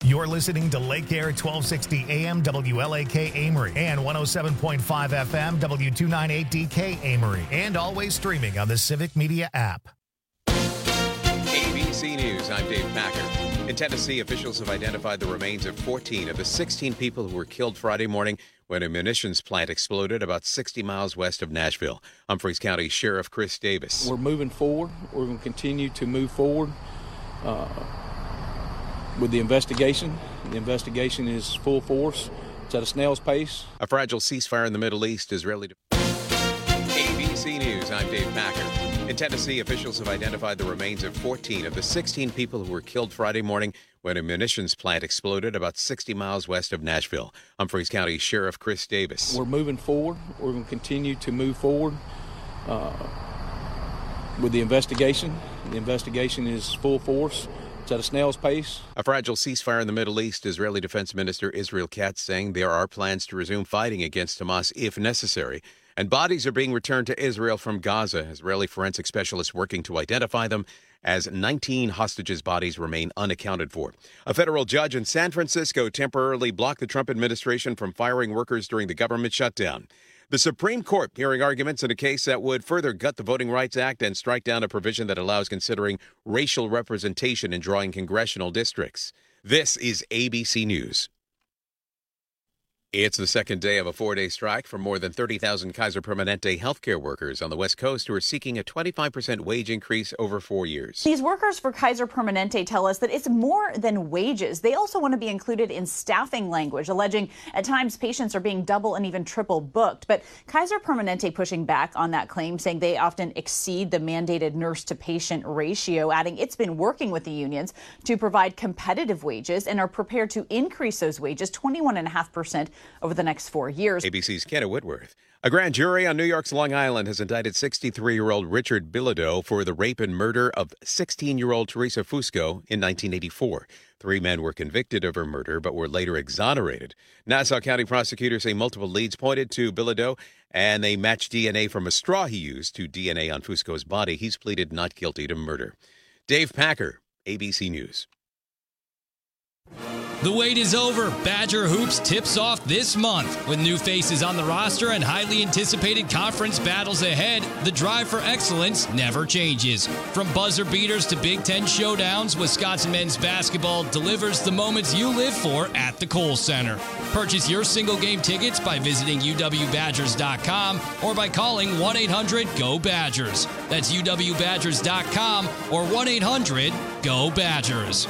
You're listening to Lake Air 1260 AM WLAK Amory and 107.5 FM W298DK Amory, and always streaming on the Civic Media app. ABC News, I'm Dave Packer. In Tennessee, officials have identified the remains of 14 of the 16 people who were killed Friday morning when a munitions plant exploded about 60 miles west of Nashville. Humphreys County Sheriff Chris Davis. We're moving forward. We're going to continue to move forward with the investigation. The investigation is full force. It's at a snail's pace. A fragile ceasefire in the Middle East. ABC News, I'm Dave Packer. In Tennessee, officials have identified the remains of 14 of the 16 people who were killed Friday morning when a munitions plant exploded about 60 miles west of Nashville. Humphreys County Sheriff Chris Davis. We're moving forward. We're going to continue to move forward with the investigation. The investigation is full force. It's at a snail's pace. A fragile ceasefire in the Middle East. Israeli Defense Minister Israel Katz saying there are plans to resume fighting against Hamas if necessary. And bodies are being returned to Israel from Gaza. Israeli forensic specialists working to identify them as 19 hostages' bodies remain unaccounted for. A federal judge in San Francisco temporarily blocked the Trump administration from firing workers during the government shutdown. The Supreme Court hearing arguments in a case that would further gut the Voting Rights Act and strike down a provision that allows considering racial representation in drawing congressional districts. This is ABC News. It's the second day of a 4-day strike for more than 30,000 Kaiser Permanente healthcare workers on the West Coast who are seeking a 25% wage increase over 4 years. These workers for Kaiser Permanente tell us that it's more than wages. They also want to be included in staffing language, alleging at times patients are being double and even triple booked. But Kaiser Permanente pushing back on that claim, saying they often exceed the mandated nurse-to-patient ratio, adding it's been working with the unions to provide competitive wages and are prepared to increase those wages 21.5% over the next 4 years. ABC's Kenna Whitworth. A grand jury on New York's Long Island has indicted 63-year-old Richard Bilodeau for the rape and murder of 16-year-old Teresa Fusco in 1984. 3 men were convicted of her murder but were later exonerated. Nassau County prosecutors say multiple leads pointed to Bilodeau, and they matched DNA from a straw he used to DNA on Fusco's body. He's pleaded not guilty to murder. Dave Packer, ABC News. The wait is over. Badger Hoops tips off this month. With new faces on the roster and highly anticipated conference battles ahead, the drive for excellence never changes. From buzzer beaters to Big Ten showdowns, Wisconsin men's basketball delivers the moments you live for at the Kohl Center. Purchase your single-game tickets by visiting uwbadgers.com or by calling 1-800-GO-BADGERS. That's uwbadgers.com or 1-800-GO-BADGERS.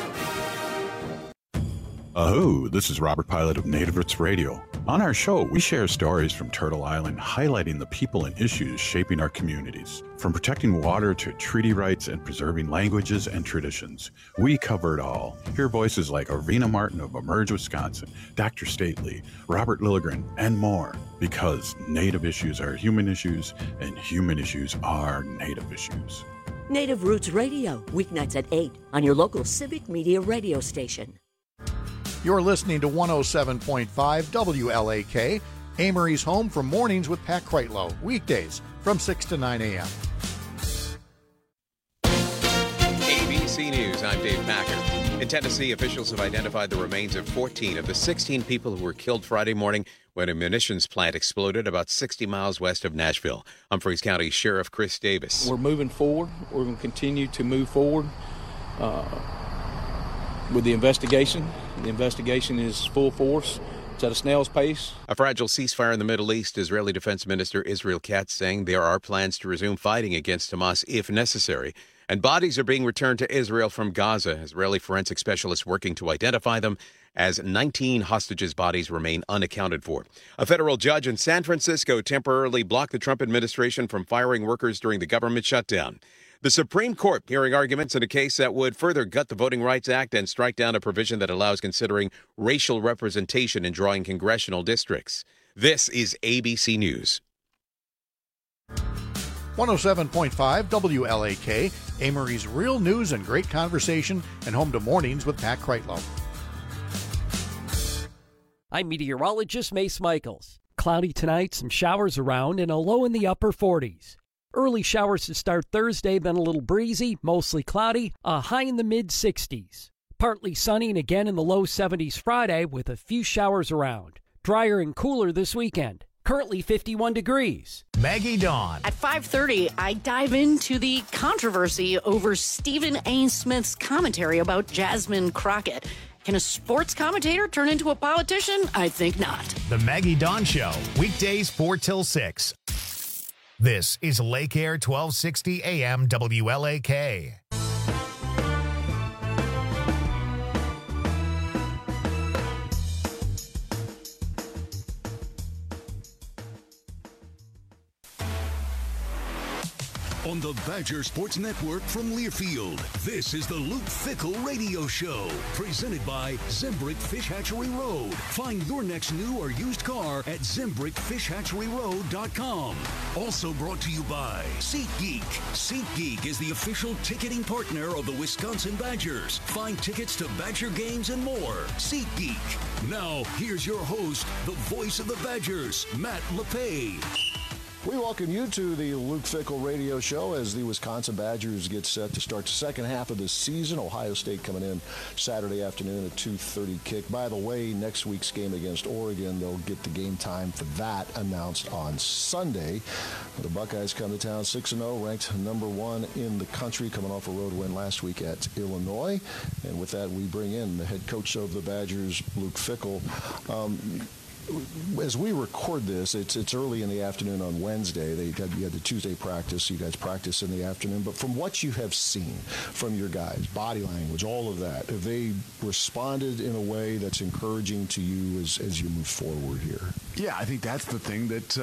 Aho, this is Robert Pilot of Native Roots Radio. On our show, we share stories from Turtle Island highlighting the people and issues shaping our communities. From protecting water to treaty rights and preserving languages and traditions, we cover it all. Hear voices like Arvina Martin of Emerge, Wisconsin, Dr. Stately, Robert Lilligren, and more. Because Native issues are human issues, and human issues are Native issues. Native Roots Radio, weeknights at 8 on your local Civic Media radio station. You're listening to 107.5 WLAK, Amory's home for mornings with Pat Kreitlow, weekdays from 6 to 9 a.m. ABC News, I'm Dave Packer. In Tennessee, officials have identified the remains of 14 of the 16 people who were killed Friday morning when a munitions plant exploded about 60 miles west of Nashville. Humphreys County Sheriff Chris Davis. We're moving forward. We're going to continue to move forward with the investigation. The investigation is full force. It's at a snail's pace. A fragile ceasefire in the Middle East. Israeli Defense Minister Israel Katz saying there are plans to resume fighting against Hamas if necessary. And bodies are being returned to Israel from Gaza. Israeli forensic specialists working to identify them as 19 hostages' bodies remain unaccounted for. A federal judge in San Francisco temporarily blocked the Trump administration from firing workers during the government shutdown. The Supreme Court hearing arguments in a case that would further gut the Voting Rights Act and strike down a provision that allows considering racial representation in drawing congressional districts. This is ABC News. 107.5 WLAK, Amory's real news and great conversation, and home to mornings with Pat Kreitlow. I'm meteorologist Mace Michaels. Cloudy tonight, some showers around, and a low in the upper 40s. Early showers to start Thursday, then a little breezy, mostly cloudy, a high in the mid-60s. Partly sunny and again in the low 70s Friday with a few showers around. Drier and cooler this weekend. Currently 51 degrees. Maggie Dawn. At 5:30, I dive into the controversy over Stephen A. Smith's commentary about Jasmine Crockett. Can a sports commentator turn into a politician? I think not. The Maggie Dawn Show, weekdays 4 till 6. This is Lake Air 1260 AM WLAK. On the Badger Sports Network from Learfield, this is the Luke Fickell Radio Show, presented by Zimbrick Fish Hatchery Road. Find your next new or used car at ZimbrickFishHatcheryRoad.com. Also brought to you by SeatGeek. SeatGeek is the official ticketing partner of the Wisconsin Badgers. Find tickets to Badger games and more. SeatGeek. Now, here's your host, the voice of the Badgers, Matt LePay. We welcome you to the Luke Fickell Radio Show as the Wisconsin Badgers get set to start the second half of the season. Ohio State coming in Saturday afternoon at 2:30 kick. By the way, next week's game against Oregon, they'll get the game time for that announced on Sunday. The Buckeyes come to town 6-0, ranked number 1 in the country, coming off a road win last week at Illinois. And with that, we bring in the head coach of the Badgers, Luke Fickell. As we record this, it's early in the afternoon on Wednesday. You had the Tuesday practice. You guys practice in the afternoon. But from what you have seen from your guys, body language, all of that, have they responded in a way that's encouraging to you as you move forward here? Yeah, I think that's the thing that,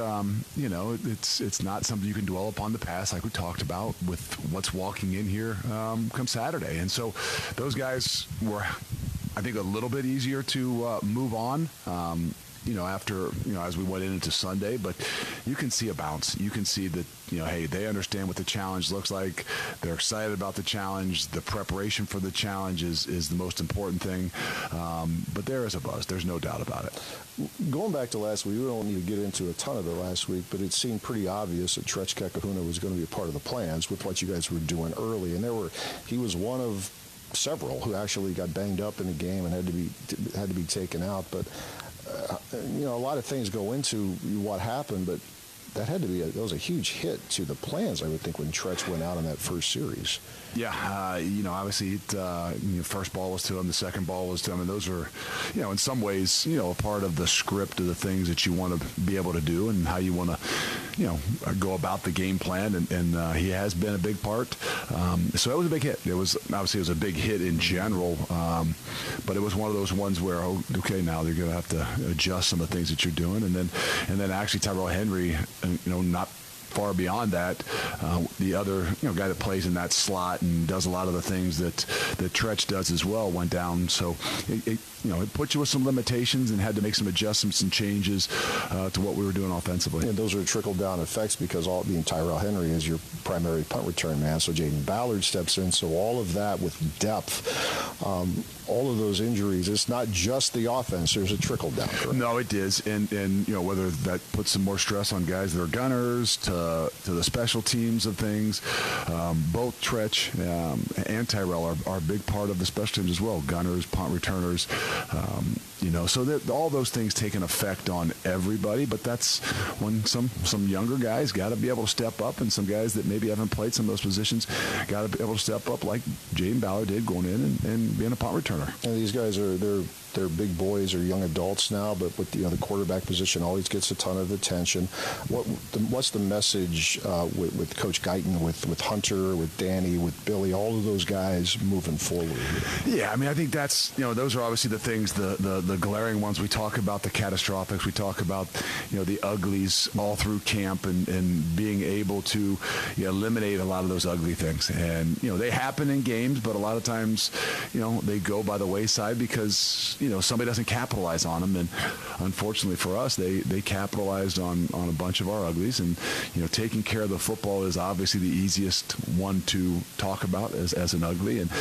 it's not something you can dwell upon the past like we talked about with what's walking in here come Saturday. And so those guys were, I think, a little bit easier to move on. After, as we went into Sunday, but you can see a bounce. You can see that, hey, they understand what the challenge looks like. They're excited about the challenge. The preparation for the challenge is the most important thing. But there is a buzz. There's no doubt about it. Going back to last week, we don't need to get into a ton of it last week, but it seemed pretty obvious that Tretch Kekahuna was going to be a part of the plans with what you guys were doing early. And he was one of several who actually got banged up in the game and had to be taken out. But a lot of things go into what happened, but that was a huge hit to the plans, I would think, when Tretch went out in that first series. Yeah, obviously, first ball was to him, the second ball was to him, and those are, in some ways, a part of the script of the things that you want to be able to do and how you want to, go about the game plan, and he has been a big part. So it was a big hit. It was a big hit in general, but it was one of those ones where, now they're going to have to adjust some of the things that you're doing, and then actually Tyrell Henry, not far beyond that, the other guy that plays in that slot and does a lot of the things that Tretch does as well went down. So it put you with some limitations and had to make some adjustments and changes to what we were doing offensively. And those are trickle-down effects because Tyrell Henry is your primary punt return man, so Jaden Ballard steps in. So all of that with depth, all of those injuries, it's not just the offense. There's a trickle-down. Correct? No, it is. And whether that puts some more stress on guys that are gunners to the special teams of things, both Tretch and Tyrell are a big part of the special teams as well. Gunners, punt returners, so that all those things take an effect on everybody. But that's when some younger guys got to be able to step up, and some guys that maybe haven't played some of those positions got to be able to step up, like Jaden Ballard did going in and being a punt returner. And these guys they're big boys or young adults now, but with the quarterback position always gets a ton of attention. What's the message with Coach Guyton, with Hunter, with Danny, with Billy, all of those guys moving forward? Yeah, I think that's those are obviously the things, the glaring ones. We talk about the catastrophics. We talk about the uglies all through camp and being able to eliminate a lot of those ugly things. And they happen in games, but a lot of times they go by the wayside because somebody doesn't capitalize on them. And unfortunately for us, they capitalized on a bunch of our uglies. And taking care of the football is obviously the easiest one to talk about as an ugly, and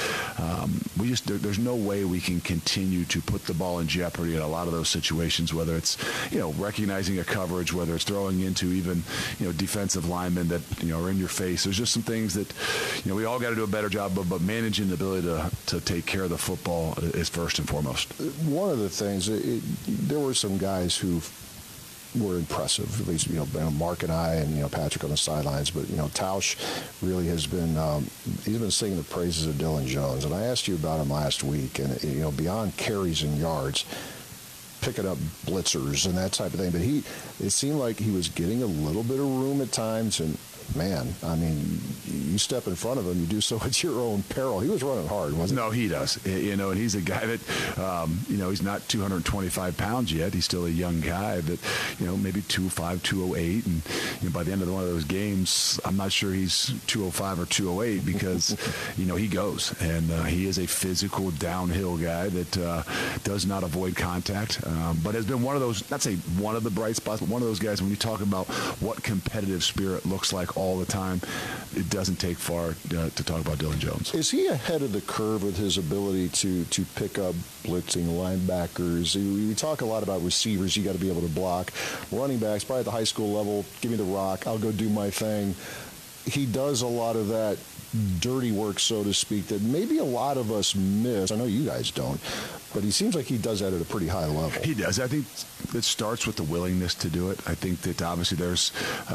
there's no way we can continue to put the ball in jeopardy in a lot of those situations, whether it's recognizing a coverage, whether it's throwing into even defensive linemen that are in your face. There's just some things that we all got to do a better job of, but managing the ability to take care of the football is first and foremost. One of the things, there were some guys who were impressive, at least Mark and I and Patrick on the sidelines, but Tausch really has been he's been singing the praises of Dylan Jones, and I asked you about him last week, and beyond carries and yards, picking up blitzers and that type of thing, but it seemed like he was getting a little bit of room at times, and man, I mean, you step in front of him, you do so at your own peril. He was running hard, wasn't he? No, he does. And he's a guy that, he's not 225 pounds yet. He's still a young guy, but, maybe 205, 208. And, by the end of one of those games, I'm not sure he's 205 or 208 because, he goes. And he is a physical downhill guy that does not avoid contact, but has been one of those, not say one of the bright spots, but one of those guys when you talk about what competitive spirit looks like all the time, it doesn't take far to talk about Dylan Jones. Is he ahead of the curve with his ability to pick up blitzing linebackers? We talk a lot about receivers. You got to be able to block. Running backs, probably at the high school level, give me the rock, I'll go do my thing. He does a lot of that dirty work, so to speak, that maybe a lot of us miss. I know you guys don't, but he seems like he does that at a pretty high level. He does. I think it starts with the willingness to do it. I think that obviously there's,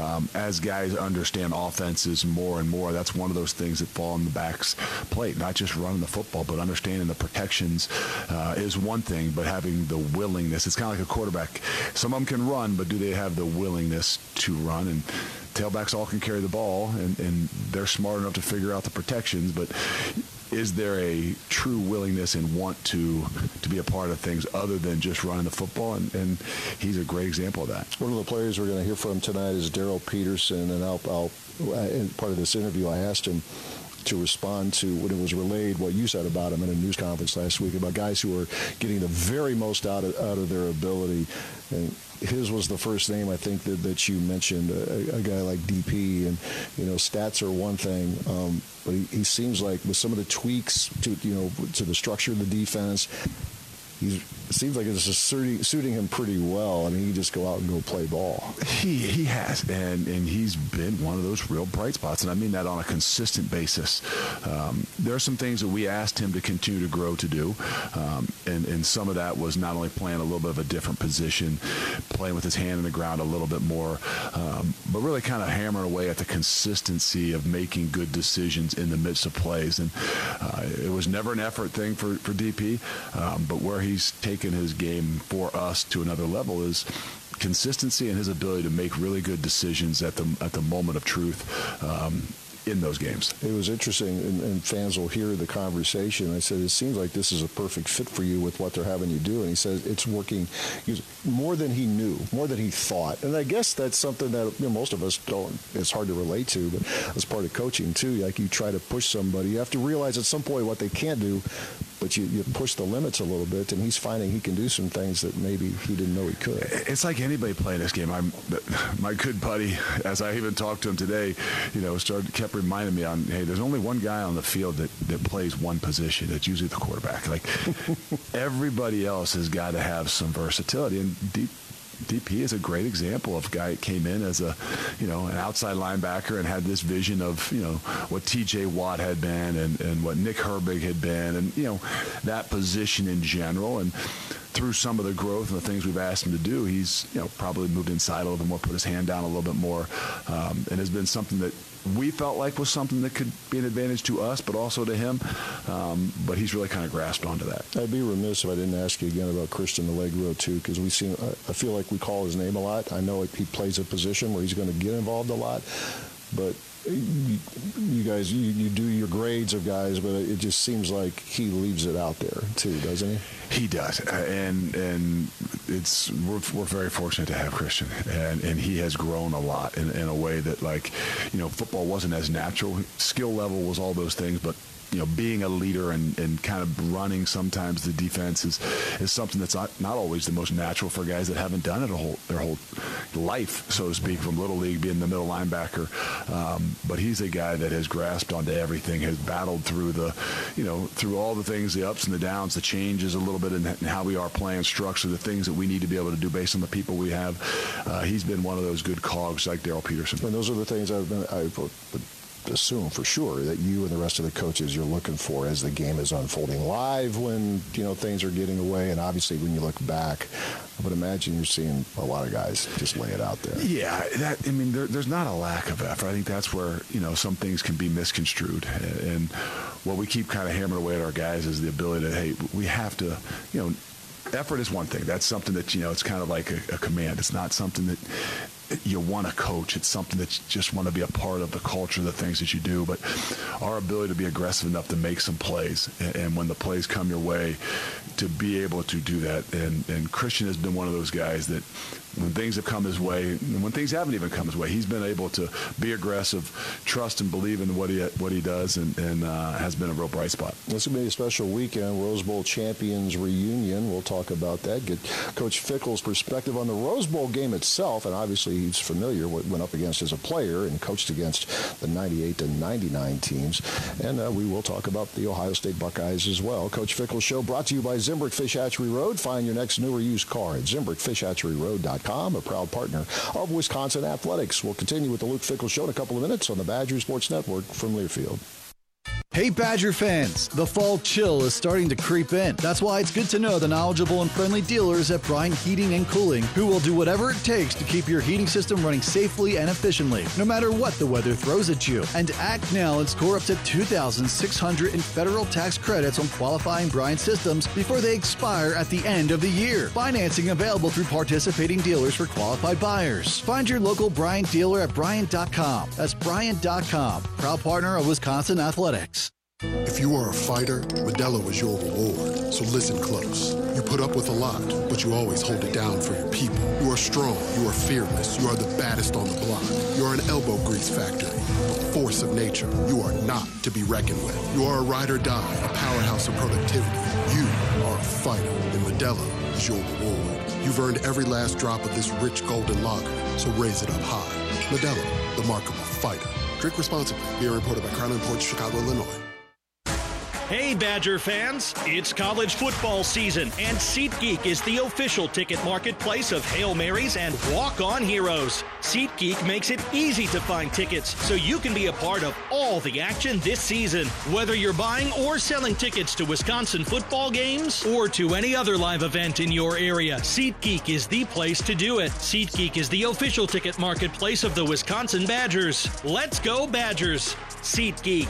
as guys understand offenses more and more, that's one of those things that fall on the back's plate. Not just running the football, but understanding the protections is one thing, but having the willingness. It's kind of like a quarterback. Some of them can run, but do they have the willingness to run? And tailbacks all can carry the ball, and they're smart enough to figure out the protections, but is there a true willingness and want to be a part of things other than just running the football? And he's a great example of that. One of the players we're going to hear from tonight is Darrell Peterson, and in part of this interview, I asked him to respond to when it was relayed what you said about him in a news conference last week about guys who are getting the very most out of their ability. And his was the first name I think that you mentioned, a guy like DP, and stats are one thing, but he seems like with some of the tweaks to the structure of the defense, it seems like it's just suiting him pretty well. I mean, he just go out and go play ball. He has, and he's been one of those real bright spots, and I mean that on a consistent basis. There are some things that we asked him to continue to grow to do, and some of that was not only playing a little bit of a different position, playing with his hand in the ground a little bit more, but really kind of hammering away at the consistency of making good decisions in the midst of plays. And it was never an effort thing for DP, but where he's taken his game for us to another level is consistency and his ability to make really good decisions at the moment of truth in those games. It was interesting, and fans will hear the conversation. I said, it seems like this is a perfect fit for you with what they're having you do. And he says it's working more than he knew, more than he thought. And I guess that's something that most of us don't, it's hard to relate to, but that's part of coaching too. Like you try to push somebody, you have to realize at some point what they can't do, but you push the limits a little bit, and he's finding he can do some things that maybe he didn't know he could. It's like anybody playing this game. My good buddy, as I even talked to him today, kept reminding me hey, there's only one guy on the field that plays one position. It's usually the quarterback. Like everybody else has got to have some versatility, and DP is a great example of a guy that came in as an outside linebacker and had this vision of, what T.J. Watt had been and what Nick Herbig had been and, that position in general. And through some of the growth and the things we've asked him to do, he's, probably moved inside a little bit more, put his hand down a little bit more, and has been something that we felt like was something that could be an advantage to us, but also to him. But he's really kind of grasped onto that. I'd be remiss if I didn't ask you again about Christian Allegro, too, because I feel like we call his name a lot. I know he plays a position where he's going to get involved a lot, but you guys, you do your grades of guys, but it just seems like he leaves it out there, too, doesn't he? He does, and we're very fortunate to have Christian, and he has grown a lot in a way that, football wasn't as natural. Skill level was all those things, but being a leader and kind of running sometimes the defense is something that's not always the most natural for guys that haven't done it their whole life, so to speak, from Little League, being the middle linebacker. But he's a guy that has grasped onto everything, has battled through through all the things, the ups and the downs, the changes a little bit in how we are playing structure, the things that we need to be able to do based on the people we have. He's been one of those good cogs like Daryl Peterson. And those are the things I would assume for sure that you and the rest of the coaches you're looking for as the game is unfolding live, when things are getting away, and obviously when you look back, I would imagine you're seeing a lot of guys just lay it out there. Yeah, there's not a lack of effort. I think that's where some things can be misconstrued, and what we keep kind of hammering away at our guys is the ability to, we have to, effort is one thing. That's something that it's kind of like a command. It's not something that you want to coach. It's something that you just want to be a part of the culture, the things that you do. But our ability to be aggressive enough to make some plays, and when the plays come your way, to be able to do that. And Christian has been one of those guys that when things have come his way, and when things haven't even come his way, he's been able to be aggressive, trust and believe in what he does, and has been a real bright spot. This will be a special weekend, Rose Bowl champions reunion. We'll talk about that, get Coach Fickell's perspective on the Rose Bowl game itself, and obviously he's familiar what went up against as a player and coached against the 98 to 99 teams. And we will talk about the Ohio State Buckeyes as well. Coach Fickell's Show brought to you by Zimbrick Fish Hatchery Road. Find your next new or used car at ZimbrickFishHatcheryRoad.com, a proud partner of Wisconsin Athletics. We'll continue with the Luke Fickell Show in a couple of minutes on the Badger Sports Network from Learfield. Hey Badger fans, the fall chill is starting to creep in. That's why it's good to know the knowledgeable and friendly dealers at Bryant Heating and Cooling, who will do whatever it takes to keep your heating system running safely and efficiently, no matter what the weather throws at you. And act now and score up to $2,600 in federal tax credits on qualifying Bryant systems before they expire at the end of the year. Financing available through participating dealers for qualified buyers. Find your local Bryant dealer at Bryant.com. That's Bryant.com, proud partner of Wisconsin Athletics. If you are a fighter, Modelo is your reward. So listen close. You put up with a lot, but you always hold it down for your people. You are strong. You are fearless. You are the baddest on the block. You are an elbow grease factory, a force of nature. You are not to be reckoned with. You are a ride or die, a powerhouse of productivity. You are a fighter, and Modelo is your reward. You've earned every last drop of this rich golden lager, so raise it up high. Modelo, the mark of a fighter. Drink responsibly. Beer imported by Crown Imports, Chicago, Illinois. Hey, Badger fans, it's college football season, and SeatGeek is the official ticket marketplace of Hail Marys and walk-on heroes. SeatGeek makes it easy to find tickets so you can be a part of all the action this season. Whether you're buying or selling tickets to Wisconsin football games or to any other live event in your area, SeatGeek is the place to do it. SeatGeek is the official ticket marketplace of the Wisconsin Badgers. Let's go, Badgers! SeatGeek.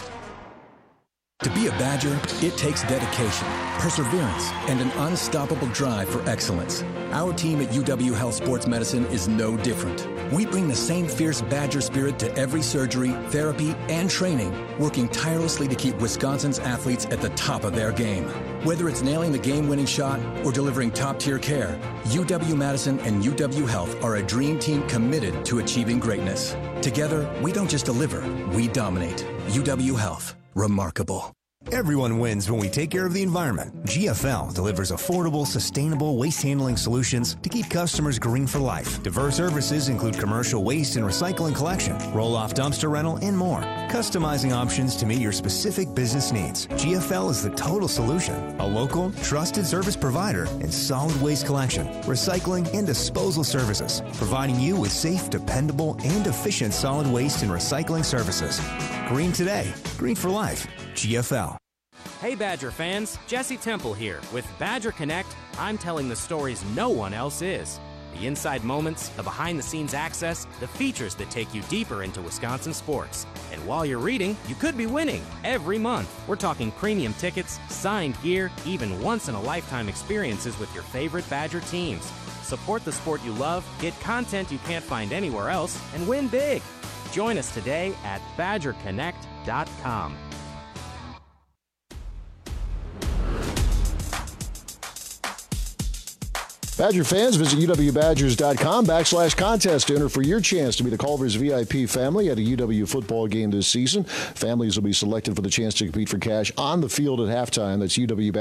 To be a Badger, it takes dedication, perseverance, and an unstoppable drive for excellence. Our team at UW Health Sports Medicine is no different. We bring the same fierce Badger spirit to every surgery, therapy, and training, working tirelessly to keep Wisconsin's athletes at the top of their game. Whether it's nailing the game-winning shot or delivering top-tier care, UW-Madison and UW Health are a dream team committed to achieving greatness. Together, we don't just deliver, we dominate. UW Health. Remarkable. Everyone wins when we take care of the environment. GFL delivers affordable, sustainable waste handling solutions to keep customers green for life. Diverse services include commercial waste and recycling collection, roll-off dumpster rental, and more. Customizing options to meet your specific business needs. GFL is the total solution. A local, trusted service provider in solid waste collection, recycling, and disposal services, providing you with safe, dependable, and efficient solid waste and recycling services. Green today, green for life. GFL. Hey Badger fans, Jesse Temple here. With Badger Connect, I'm telling the stories no one else is. The inside moments, the behind-the-scenes access, the features that take you deeper into Wisconsin sports. And while you're reading, you could be winning every month. We're talking premium tickets, signed gear, even once-in-a-lifetime experiences with your favorite Badger teams. Support the sport you love, get content you can't find anywhere else, and win big. Join us today at BadgerConnect.com. Badger fans, visit uwbadgers.com/contest to enter for your chance to be the Culver's VIP family at a UW football game this season. Families will be selected for the chance to compete for cash on the field at halftime. That's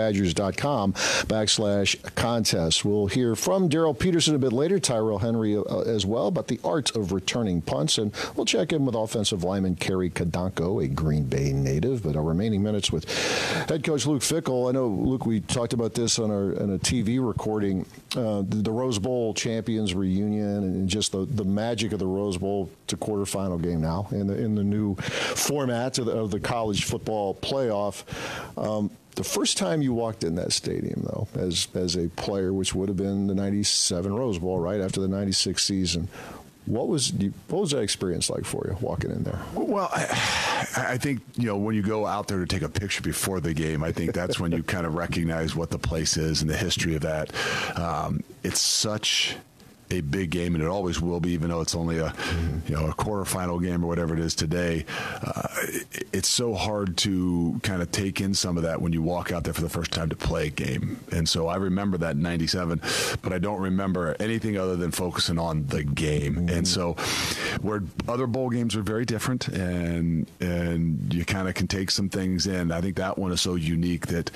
uwbadgers.com/contest. We'll hear from Daryl Peterson a bit later, Tyrell Henry as well, about the art of returning punts. And we'll check in with offensive lineman Kerry Kadanko, a Green Bay native. But our remaining minutes with head coach Luke Fickell. I know, Luke, we talked about this on a TV recording. The Rose Bowl champions reunion and just the magic of the Rose Bowl to quarterfinal game now in the new format of the college football playoff. The first time you walked in that stadium, though, as a player, which would have been the 97 Rose Bowl, right after the 96 season, what was that experience like for you walking in there? Well, I think, when you go out there to take a picture before the game, I think that's when you kind of recognize what the place is and the history of that. It's such a big game, and it always will be, even though it's only a quarterfinal game or whatever it is today. It's so hard to kind of take in some of that when you walk out there for the first time to play a game. And so I remember that in 97, but I don't remember anything other than focusing on the game. And so where other bowl games are very different, and you kind of can take some things in, I think that one is so unique that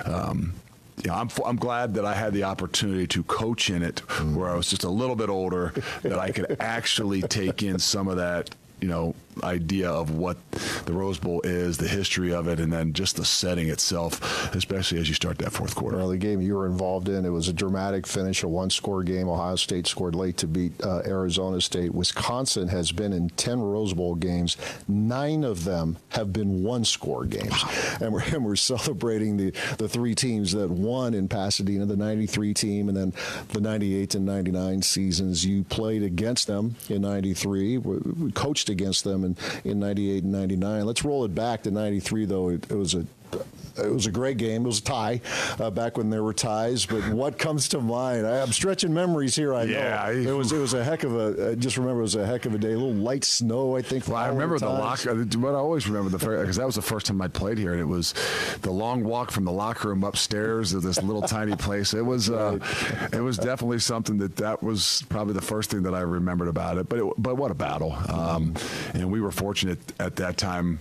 I'm glad that I had the opportunity to coach in it where I was just a little bit older, that I could actually take in some of that, idea of what the Rose Bowl is, the history of it, and then just the setting itself, especially as you start that fourth quarter. Well, the game you were involved in, it was a dramatic finish, a one-score game. Ohio State scored late to beat Arizona State. Wisconsin has been in 10 Rose Bowl games. 9 of them have been one-score games. And we're celebrating the 3 teams that won in Pasadena, the 93 team, and then the 98 and 99 seasons. You played against them in 93, we coached against them in 98 and 99. Let's roll it back to 93, though. It was a great game. It was a tie back when there were ties. But what comes to mind? I'm stretching memories here. I know it was a heck of a. I just remember it was a heck of a day. A little light snow, I think. Well, I remember the locker. But I always remember because that was the first time I played here, and it was the long walk from the locker room upstairs to this little tiny place. It was it was definitely something that was probably the first thing that I remembered about it. But what a battle! And we were fortunate at that time.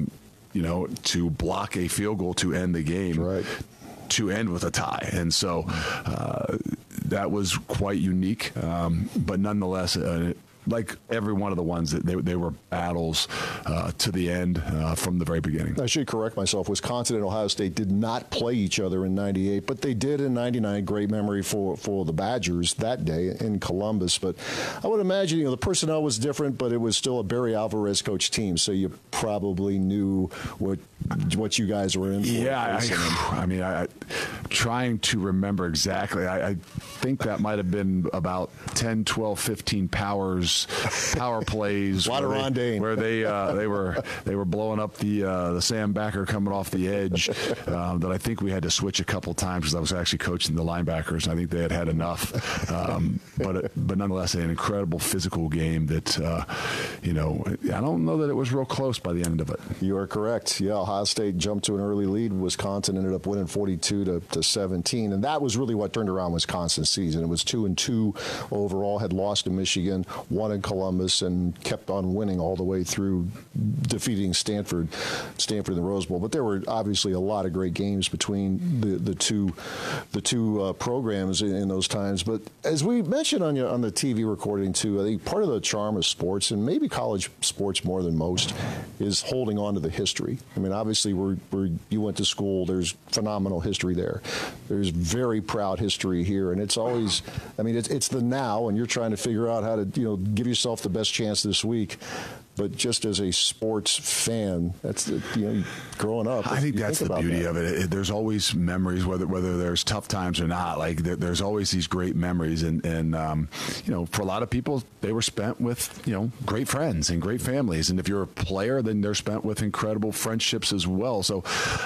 To block a field goal to end the game, to end with a tie. And so that was quite unique. But nonetheless, like every one of the ones, that they were battles to the end from the very beginning. I should correct myself. Wisconsin and Ohio State did not play each other in 98, but they did in 99. Great memory for the Badgers that day in Columbus. But I would imagine, the personnel was different, but it was still a Barry Alvarez coach team, so you probably knew what you guys were in for. Yeah, I trying to remember exactly. I think that might have been about 10, 12, 15 power plays. A lot of rondane. Where they were blowing up the Sam Backer coming off the edge. That I think we had to switch a couple times because I was actually coaching the linebackers, and I think they had enough. But nonetheless, an incredible physical game that I don't know that it was real close by the end of it. You are correct. Yeah, Ohio State jumped to an early lead. Wisconsin ended up winning 42-17, and that was really what turned around Wisconsin's season. It was 2-2 overall. Had lost to Michigan, won in Columbus, and kept on winning all the way through defeating Stanford in the Rose Bowl. But there were obviously a lot of great games between the two programs in those times. But as we mentioned on the TV recording too, I think part of the charm of sports, and maybe college sports more than most, is holding on to the history. I mean, obviously, where you went to school, there's phenomenal history there. There's very proud history here, and it's always, it's the now, and you're trying to figure out how to, give yourself the best chance this week. But just as a sports fan, that's growing up. I think that's the beauty of it. There's always memories, whether there's tough times or not. Like there's always these great memories, and for a lot of people, they were spent with great friends and great families. And if you're a player, then they're spent with incredible friendships as well. So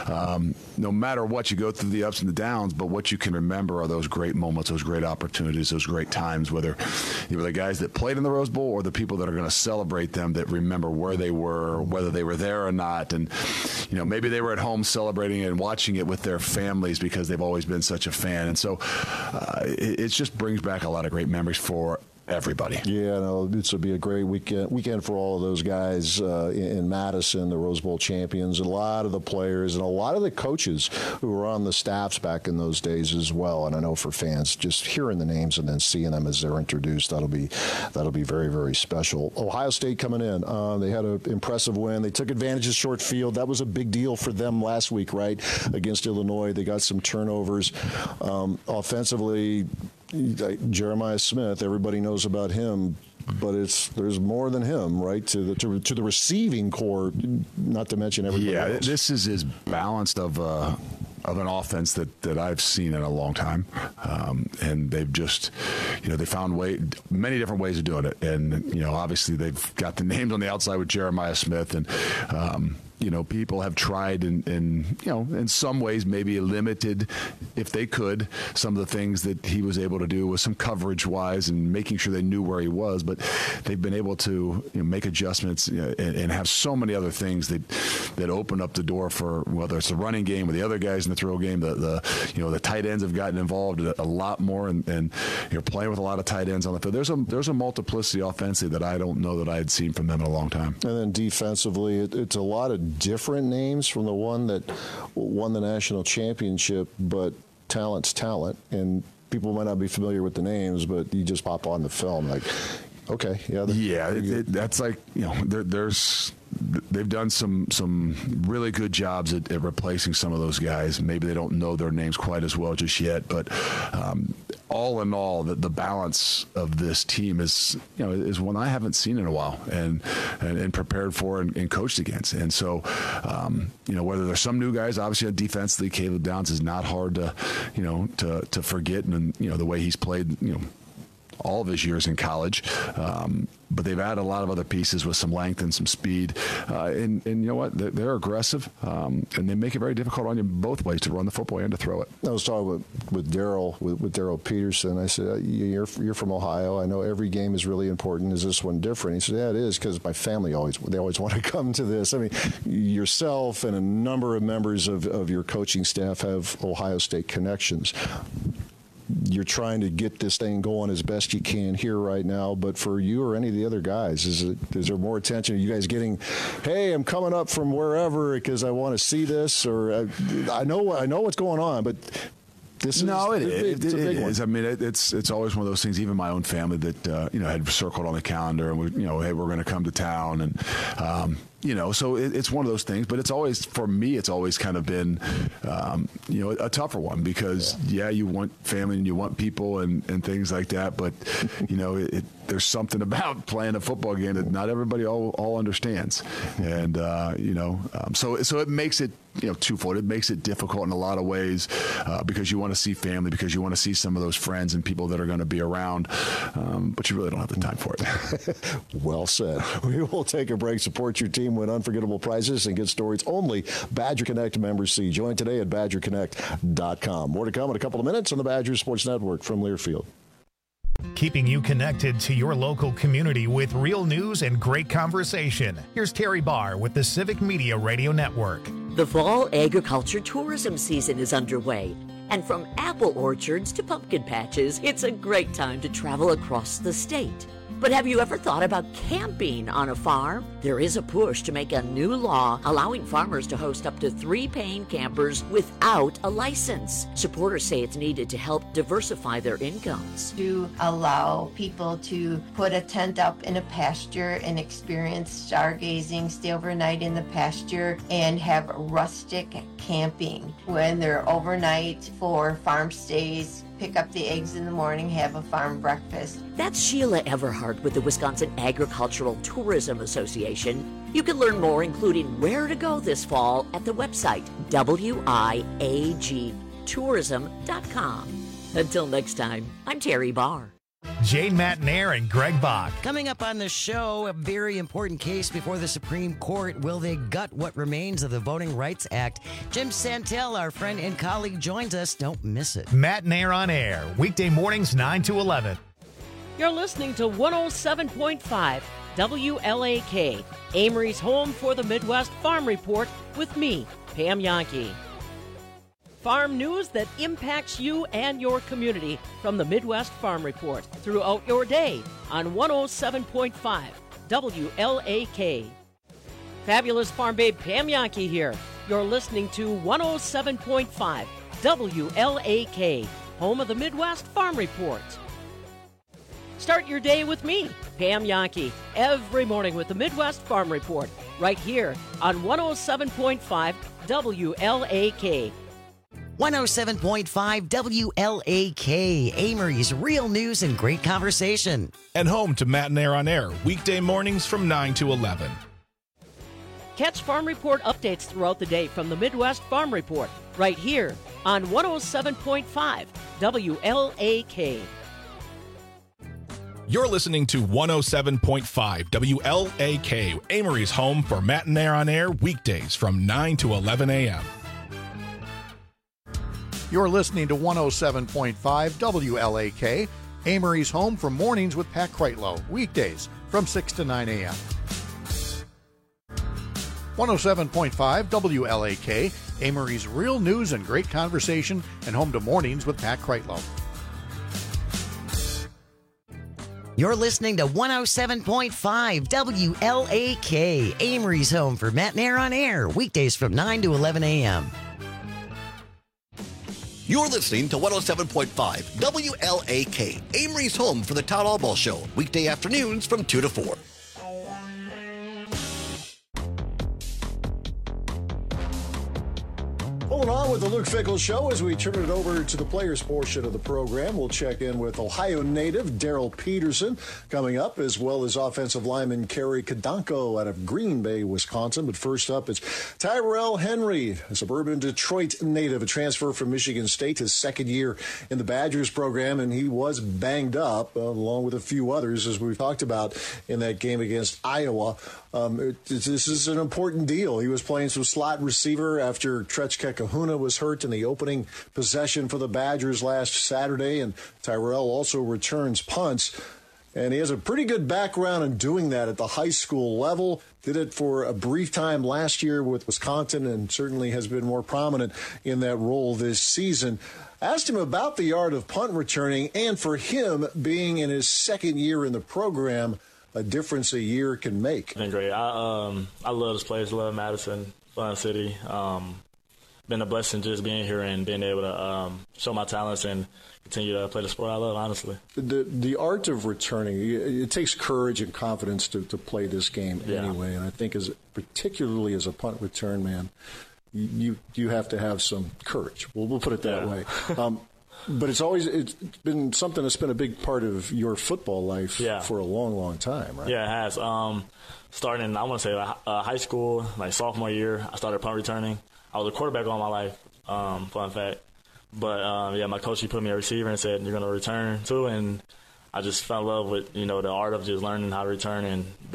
no matter what, you go through the ups and the downs, but what you can remember are those great moments, those great opportunities, those great times. Whether you were the guys that played in the Rose Bowl or the people that are going to celebrate them, that remember where they were, whether they were there or not. And, maybe they were at home celebrating it and watching it with their families because they've always been such a fan. And so it just brings back a lot of great memories for everybody. Yeah, no, this will be a great weekend for all of those guys in Madison, the Rose Bowl champions, and a lot of the players and a lot of the coaches who were on the staffs back in those days as well. And I know for fans, just hearing the names and then seeing them as they're introduced, that'll be very, very special. Ohio State coming in. They had an impressive win. They took advantage of short field. That was a big deal for them last week, right, against Illinois. They got some turnovers. Offensively, Jeremiah Smith, everybody knows about him, but there's more than him, right? To the receiving core, not to mention everybody else. This is as balanced of an offense that I've seen in a long time, and they've just, they found many different ways of doing it, and obviously they've got the names on the outside with Jeremiah Smith, and people have tried in some ways maybe limited, if they could, some of the things that he was able to do with some coverage wise and making sure they knew where he was. But they've been able to make adjustments and have so many other things that open up the door for whether it's the running game or the other guys in the throw game. The tight ends have gotten involved a lot more, and you're playing with a lot of tight ends on the field. There's a multiplicity offensively that I don't know that I had seen from them in a long time. And then defensively, it's a lot of different names from the one that won the national championship, but talent's talent, and people might not be familiar with the names, but you just pop on the film like, okay, that's like they've done some really good jobs at replacing some of those guys. Maybe they don't know their names quite as well just yet, but all in all, the balance of this team is one I haven't seen in a while, and prepared for and coached against. And so, whether there's some new guys, obviously defensively, Caleb Downs is not hard to forget, and the way he's played, all of his years in college. But they've added a lot of other pieces with some length and some speed. And you know what? They're aggressive, and they make it very difficult on you both ways to run the football and to throw it. I was talking with Daryl Peterson. I said, you're from Ohio. I know every game is really important. Is this one different? He said, yeah, it is, because my family always want to come to this. I mean, yourself and a number of members of your coaching staff have Ohio State connections. You're trying to get this thing going as best you can here right now, but for you or any of the other guys, is there more attention? Are you guys getting, hey, I'm coming up from wherever because I want to see this, or I know what's going on, but it is. I mean, it's always one of those things. Even my own family that had circled on the calendar, and hey, we're going to come to town, and so it's one of those things. But it's always, for me, it's always kind of been a tougher one, because you want family and you want people and things like that, but there's something about playing a football game that not everybody all understands, and so it makes it twofold. It makes it difficult in a lot of ways, because you want to see family, because you want to see some of those friends and people that are going to be around, but you really don't have the time for it. Well said. We will take a break. Support your team, win unforgettable prizes, and get stories only Badger Connect members see. Join today at BadgerConnect.com. More to come in a couple of minutes on the Badger Sports Network from Learfield. Keeping you connected to your local community with real news and great conversation. Here's Terry Barr with the Civic Media Radio Network. The fall agriculture tourism season is underway, and from apple orchards to pumpkin patches, it's a great time to travel across the state. But have you ever thought about camping on a farm? There is a push to make a new law allowing farmers to host up to 3 paying campers without a license. Supporters say it's needed to help diversify their incomes. To allow people to put a tent up in a pasture and experience stargazing, stay overnight in the pasture, and have rustic camping when they're overnight for farm stays. Pick up the eggs in the morning, have a farm breakfast. That's Sheila Everhart with the Wisconsin Agricultural Tourism Association. You can learn more, including where to go this fall, at the website wiagtourism.com. Until next time, I'm Terry Barr. Jane Matnair and Greg Bach. Coming up on the show, a very important case before the Supreme Court. Will they gut what remains of the Voting Rights Act? Jim Santel, our friend and colleague, joins us. Don't miss it. Matnair on air, weekday mornings 9 to 11. You're listening to 107.5 WLAK, Amory's home for the Midwest Farm Report with me, Pam Yankee. Farm news that impacts you and your community from the Midwest Farm Report throughout your day on 107.5 WLAK. Fabulous Farm Babe Pam Yankee here. You're listening to 107.5 WLAK, home of the Midwest Farm Report. Start your day with me, Pam Yankee, every morning with the Midwest Farm Report, right here on 107.5 WLAK. 107.5 WLAK, Amory's real news and great conversation. And home to Matt and Air on Air, weekday mornings from 9 to 11. Catch Farm Report updates throughout the day from the Midwest Farm Report, right here on 107.5 WLAK. You're listening to 107.5 WLAK, Amory's home for Matt and Air on Air, weekdays from 9 to 11 a.m. You're listening to 107.5 WLAK, Amory's home for mornings with Pat Kreitlow, weekdays from 6 to 9 a.m. 107.5 WLAK, Amory's real news and great conversation, and home to mornings with Pat Kreitlow. You're listening to 107.5 WLAK, Amory's home for Matt and Air on Air, weekdays from 9 to 11 a.m. You're listening to 107.5 WLAK, Amory's home for the Todd Allball Show, weekday afternoons from 2 to 4. Moving on with the Luke Fickell Show as we turn it over to the players portion of the program. We'll check in with Ohio native Daryl Peterson coming up, as well as offensive lineman Kerry Kadanko out of Green Bay, Wisconsin. But first up, it's Tyrell Henry, a suburban Detroit native, a transfer from Michigan State, his second year in the Badgers program, and he was banged up, along with a few others, as we've talked about in that game against Iowa. This is an important deal. He was playing some slot receiver after Tretchke Kahuna was hurt in the opening possession for the Badgers last Saturday, and Tyrell also returns punts. And he has a pretty good background in doing that at the high school level. Did it for a brief time last year with Wisconsin and certainly has been more prominent in that role this season. Asked him about the art of punt returning, and for him being in his second year in the program, a difference a year can make. It's been great. I love this place. Love Madison, fun city. Been a blessing just being here and being able to show my talents and continue to play the sport I love, honestly. The art of returning, it takes courage and confidence to play this game anyway. And I think particularly as a punt return man, you have to have some courage. We'll put it that way. But it's been something that's been a big part of your football life for a long, long time, right? Yeah, it has. Starting, I want to say, high school, like sophomore year, I started punt returning. I was a quarterback all my life, fun fact. But, my coach, he put me a receiver and said, you're going to return too. And I just fell in love with, the art of just learning how to return.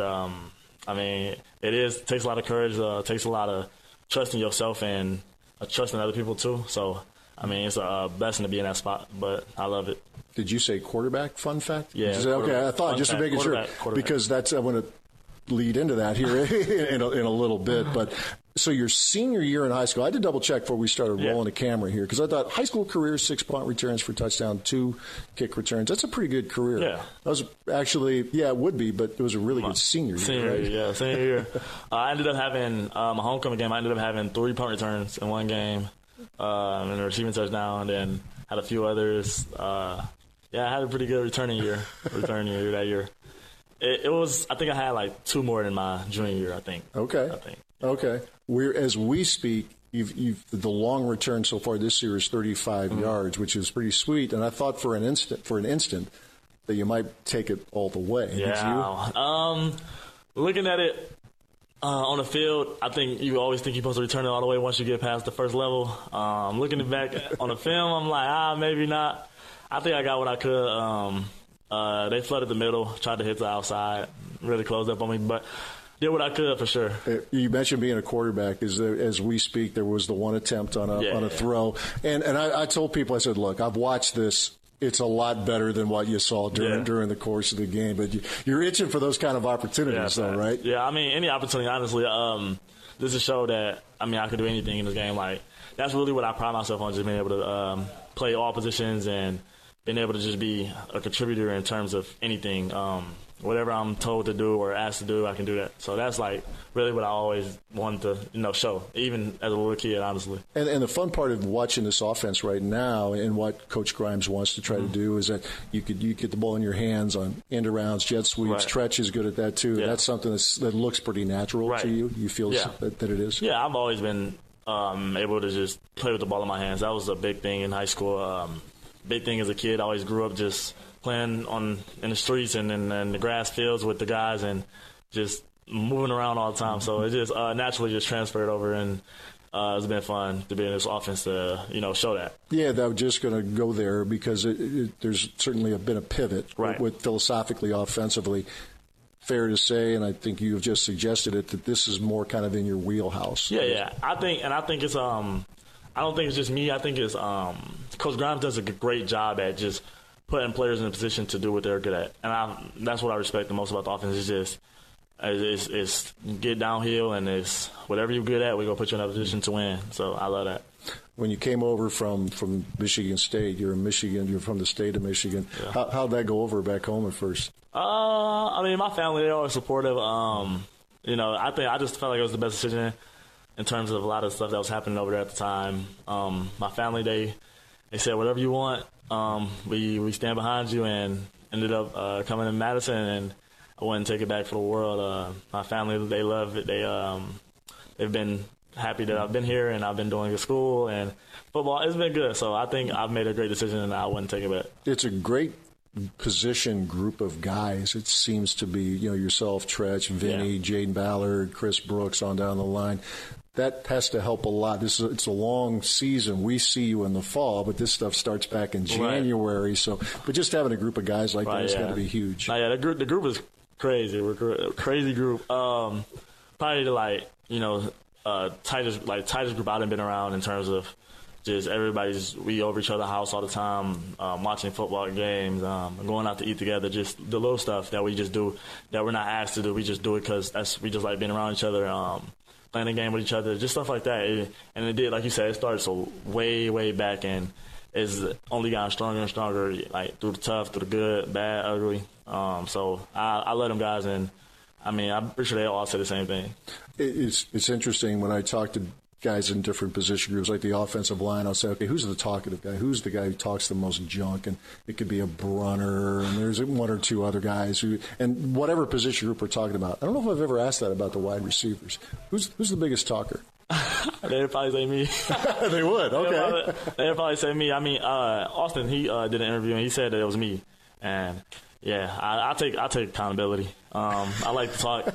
And, it takes a lot of courage, takes a lot of trust in yourself and trust in other people too. So, it's a blessing to be in that spot, but I love it. Did you say quarterback, fun fact? Yeah. Okay, I thought, just to make sure, because I want to lead into that here in a little bit. But so your senior year in high school, I did double check before we started rolling the camera here, because I thought high school career, 6 punt returns for touchdown, 2 kick returns. That's a pretty good career. Yeah. That was actually, it would be, but it was a really good senior year. Right? Senior year. I ended up having, my homecoming game, I ended up having 3 punt returns in one game. And a receiving touchdown, and then had a few others. I had a pretty good returning year that year. It was, I think I had like 2 more in my junior year, I think. Okay. As we speak, you've the long return so far this year is 35 yards, which is pretty sweet. And I thought for an instant that you might take it all the way. Yeah. Looking at it, on the field, I think you always think you're supposed to return it all the way once you get past the first level. Looking back on the film, I'm like, maybe not. I think I got what I could. They flooded the middle, tried to hit the outside, really closed up on me, but did what I could for sure. You mentioned being a quarterback. As we speak, there was the one attempt on a throw. And I told people, I said, look, I've watched this it's a lot better than what you saw during the course of the game. But you're itching for those kind of opportunities, though, right? Yeah, I mean, any opportunity, honestly. This is a show that, I mean, I could do anything in this game. Like, that's really what I pride myself on, just being able to play all positions and being able to just be a contributor in terms of anything. Whatever I'm told to do or asked to do, I can do that. So that's like really what I always wanted to, show, even as a little kid, honestly. And the fun part of watching this offense right now, and what Coach Grimes wants to try to do, is that you get the ball in your hands on end arounds, jet sweeps. Tretch is good at that too. Yeah. That's something that looks pretty natural to you. You feel that it is. Yeah, I've always been able to just play with the ball in my hands. That was a big thing in high school. Big thing as a kid. I always grew up just playing in the streets and in the grass fields with the guys and just moving around all the time. So it just naturally just transferred over, and it's been fun to be in this offense to show that. Yeah, that was just going to go there because there's certainly been a pivot with philosophically, offensively. Fair to say, and I think you've just suggested it, that this is more kind of in your wheelhouse. Yeah. I think it's I don't think it's just me. I think it's Coach Grimes does a great job at just putting players in a position to do what they're good at, and that's what I respect the most about the offense. Is just it's get downhill, and it's whatever you're good at, we're gonna put you in a position to win. So I love that. When you came over from Michigan State, you're in Michigan. You're from the state of Michigan. Yeah. How'd that go over back home at first? I mean, my family, they're always supportive. I think I just felt like it was the best decision in terms of a lot of stuff that was happening over there at the time. My family, they said whatever you want. We stand behind you, and ended up coming to Madison, and I wouldn't take it back for the world. My family, they love it. They've been happy that I've been here, and I've been doing good school and football. It's been good, so I think I've made a great decision, and I wouldn't take it back. It's a great position group of guys. It seems to be, yourself, Tretch, Vinny, Jaden Ballard, Chris Brooks on down the line. That has to help a lot. It's a long season. We see you in the fall, but this stuff starts back in January. So, but just having a group of guys like that is going to be huge. The group is crazy. We're a crazy group. Probably tightest group I've been around in terms of just we over each other's house all the time, watching football games, going out to eat together, just the little stuff that we just do that we're not asked to do. We just do it because we just like being around each other. Playing a game with each other, just stuff like that. And it did, like you said, it started so way, way back, and it's only gotten stronger and stronger, like through the tough, through the good, bad, ugly. So I love them guys, and I mean, I'm pretty sure they all say the same thing. It's interesting when I talk to guys in different position groups, like the offensive line, I'll say, okay, who's the talkative guy? Who's the guy who talks the most junk? And it could be a Brunner, and there's one or two other guys and whatever position group we're talking about. I don't know if I've ever asked that about the wide receivers. Who's the biggest talker? They'd probably say me. They would, okay. They'd probably say me. I mean, Austin, he did an interview, and he said that it was me. And, yeah, I take accountability. I like to talk.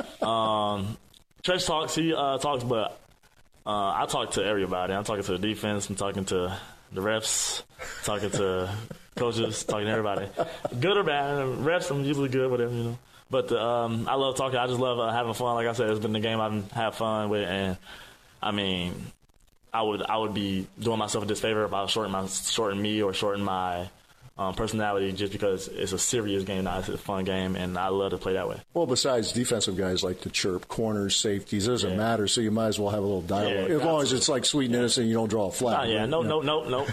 Tretch talks, he talks, but I talk to everybody. I'm talking to the defense. I'm talking to the refs. Talking to coaches. Talking to everybody. Good or bad. Refs, I'm usually good with them, But I love talking. I just love having fun. Like I said, it's been the game I've had fun with. And, I mean, I would be doing myself a disfavor if I shorten me or shorten my personality just because it's a serious game now. It's a fun game, and I love to play that way. Well, besides defensive guys like to chirp, corners, safeties, it doesn't matter, so you might as well have a little dialogue. As long as it's like sweet and innocent, you don't draw a flag. No.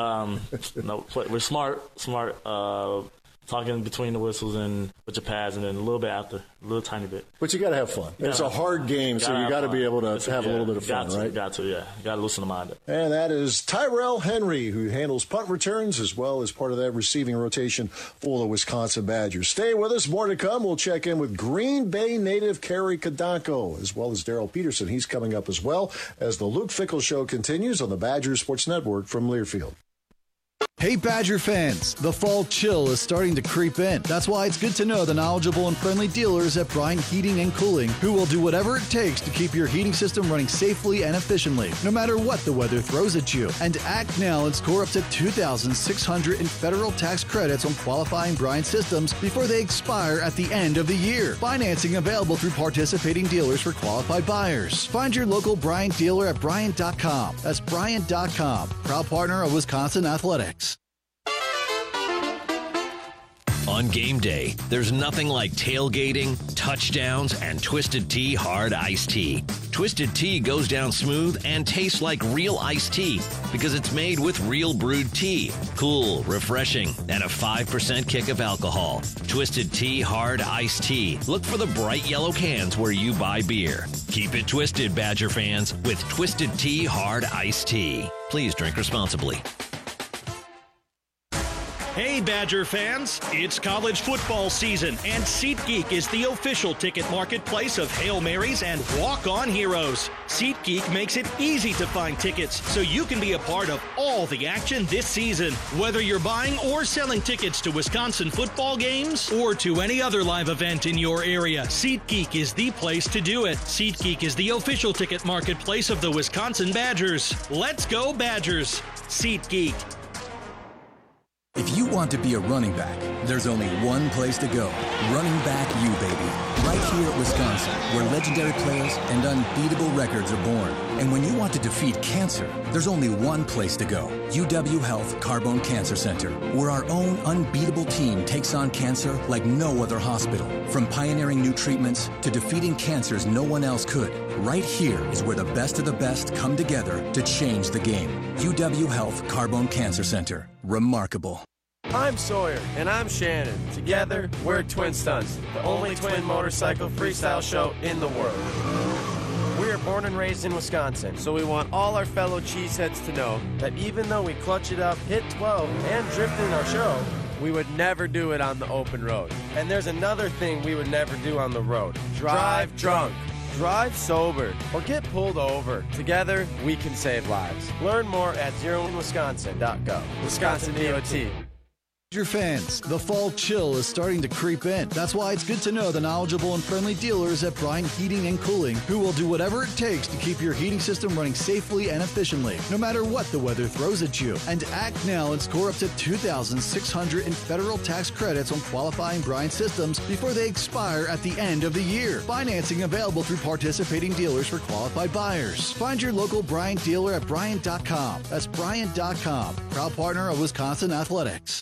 We're smart. Talking between the whistles and with your pads, and then a little bit after, a little tiny bit. But you got to have fun. It's a hard game, so you got to be able to have a little bit of fun, right? Got to, yeah. You got to loosen the mind up. And that is Tyrell Henry, who handles punt returns as well as part of that receiving rotation for the Wisconsin Badgers. Stay with us. More to come. We'll check in with Green Bay native Kerry Kadanko, as well as Daryl Peterson. He's coming up as well as the Luke Fickell Show continues on the Badgers Sports Network from Learfield. Hey Badger fans, the fall chill is starting to creep in. That's why it's good to know the knowledgeable and friendly dealers at Bryant Heating and Cooling, who will do whatever it takes to keep your heating system running safely and efficiently, no matter what the weather throws at you. And act now and score up to $2,600 in federal tax credits on qualifying Bryant systems before they expire at the end of the year. Financing available through participating dealers for qualified buyers. Find your local Bryant dealer at Bryant.com. That's Bryant.com, proud partner of Wisconsin Athletics. On game day, there's nothing like tailgating, touchdowns, and Twisted Tea Hard Iced Tea. Twisted Tea goes down smooth and tastes like real iced tea because it's made with real brewed tea. Cool, refreshing, and a 5% kick of alcohol. Twisted Tea Hard Iced Tea. Look for the bright yellow cans where you buy beer. Keep it twisted, Badger fans, with Twisted Tea Hard Iced Tea. Please drink responsibly. Hey, Badger fans, it's college football season, and SeatGeek is the official ticket marketplace of Hail Marys and walk-on heroes. SeatGeek makes it easy to find tickets so you can be a part of all the action this season. Whether you're buying or selling tickets to Wisconsin football games or to any other live event in your area, SeatGeek is the place to do it. SeatGeek is the official ticket marketplace of the Wisconsin Badgers. Let's go, Badgers! SeatGeek. If you want to be a running back, there's only one place to go. Running Back U, baby. Right here at Wisconsin, where legendary players and unbeatable records are born. And when you want to defeat cancer, there's only one place to go. UW Health Carbone Cancer Center, where our own unbeatable team takes on cancer like no other hospital. From pioneering new treatments to defeating cancers no one else could. Right here is where the best of the best come together to change the game. UW Health Carbone Cancer Center. Remarkable. I'm Sawyer. And I'm Shannon. Together, we're Twin Stunts, the only twin motorcycle freestyle show in the world. We are born and raised in Wisconsin, so we want all our fellow cheeseheads to know that even though we clutch it up, hit 12, and drift in our show, we would never do it on the open road. And there's another thing we would never do on the road. Drive drunk. Drive sober or get pulled over. Together, we can save lives. Learn more at zeroinwisconsin.gov. Wisconsin DOT. Badger fans, the fall chill is starting to creep in. That's why it's good to know the knowledgeable and friendly dealers at Bryan Heating and Cooling, who will do whatever it takes to keep your heating system running safely and efficiently, no matter what the weather throws at you. And act now and score up to $2,600 in federal tax credits on qualifying Bryan systems before they expire at the end of the year. Financing available through participating dealers for qualified buyers. Find your local Bryan dealer at Bryan.com. That's Bryan.com, proud partner of Wisconsin Athletics.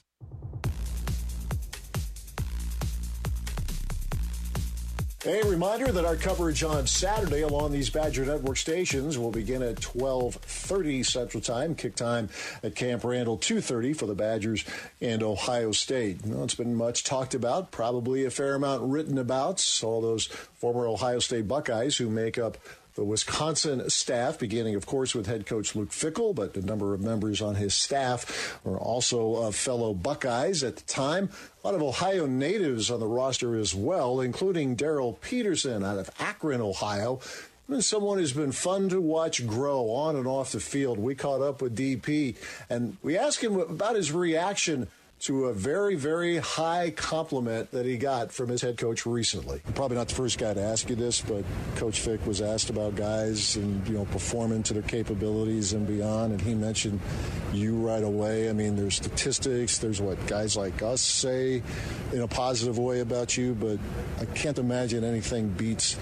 A reminder that our coverage on Saturday along these Badger Network stations will begin at 12:30 Central Time. Kick time at Camp Randall, 2:30 for the Badgers and Ohio State. It's been much talked about, probably a fair amount written about. All those former Ohio State Buckeyes who make up the Wisconsin staff, beginning, of course, with head coach Luke Fickell, but a number of members on his staff are also fellow Buckeyes at the time. A lot of Ohio natives on the roster as well, including Daryl Peterson out of Akron, Ohio. Someone who's been fun to watch grow on and off the field. We caught up with DP, and we asked him about his reaction to a very, very high compliment that he got from his head coach recently. I'm probably not the first guy to ask you this, but Coach Fick was asked about guys and, performing to their capabilities and beyond, and he mentioned you right away. I mean, there's statistics, there's what guys like us say in a positive way about you, but I can't imagine anything beats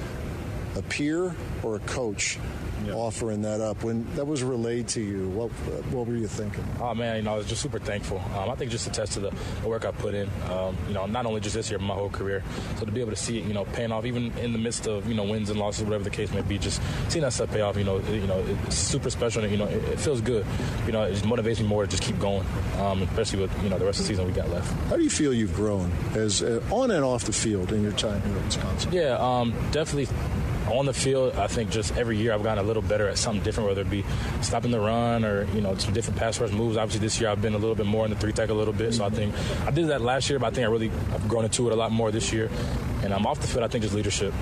a peer or a coach offering that up. When that was relayed to you, what were you thinking? Oh man, I was just super thankful. I think just to test to the work I put in, not only just this year, but my whole career. So to be able to see it, paying off, even in the midst of wins and losses, whatever the case may be, just seeing that stuff pay off, it's super special. And, it feels good. It just motivates me more to just keep going, especially with the rest of the season we got left. How do you feel you've grown as on and off the field in your time here at Wisconsin? Yeah, definitely. On the field, I think just every year I've gotten a little better at something different, whether it be stopping the run or, some different pass rush moves. Obviously, this year I've been a little bit more in the three-tech a little bit. So I think I did that last year, but I think I've grown into it a lot more this year. And I'm off the field, I think just leadership.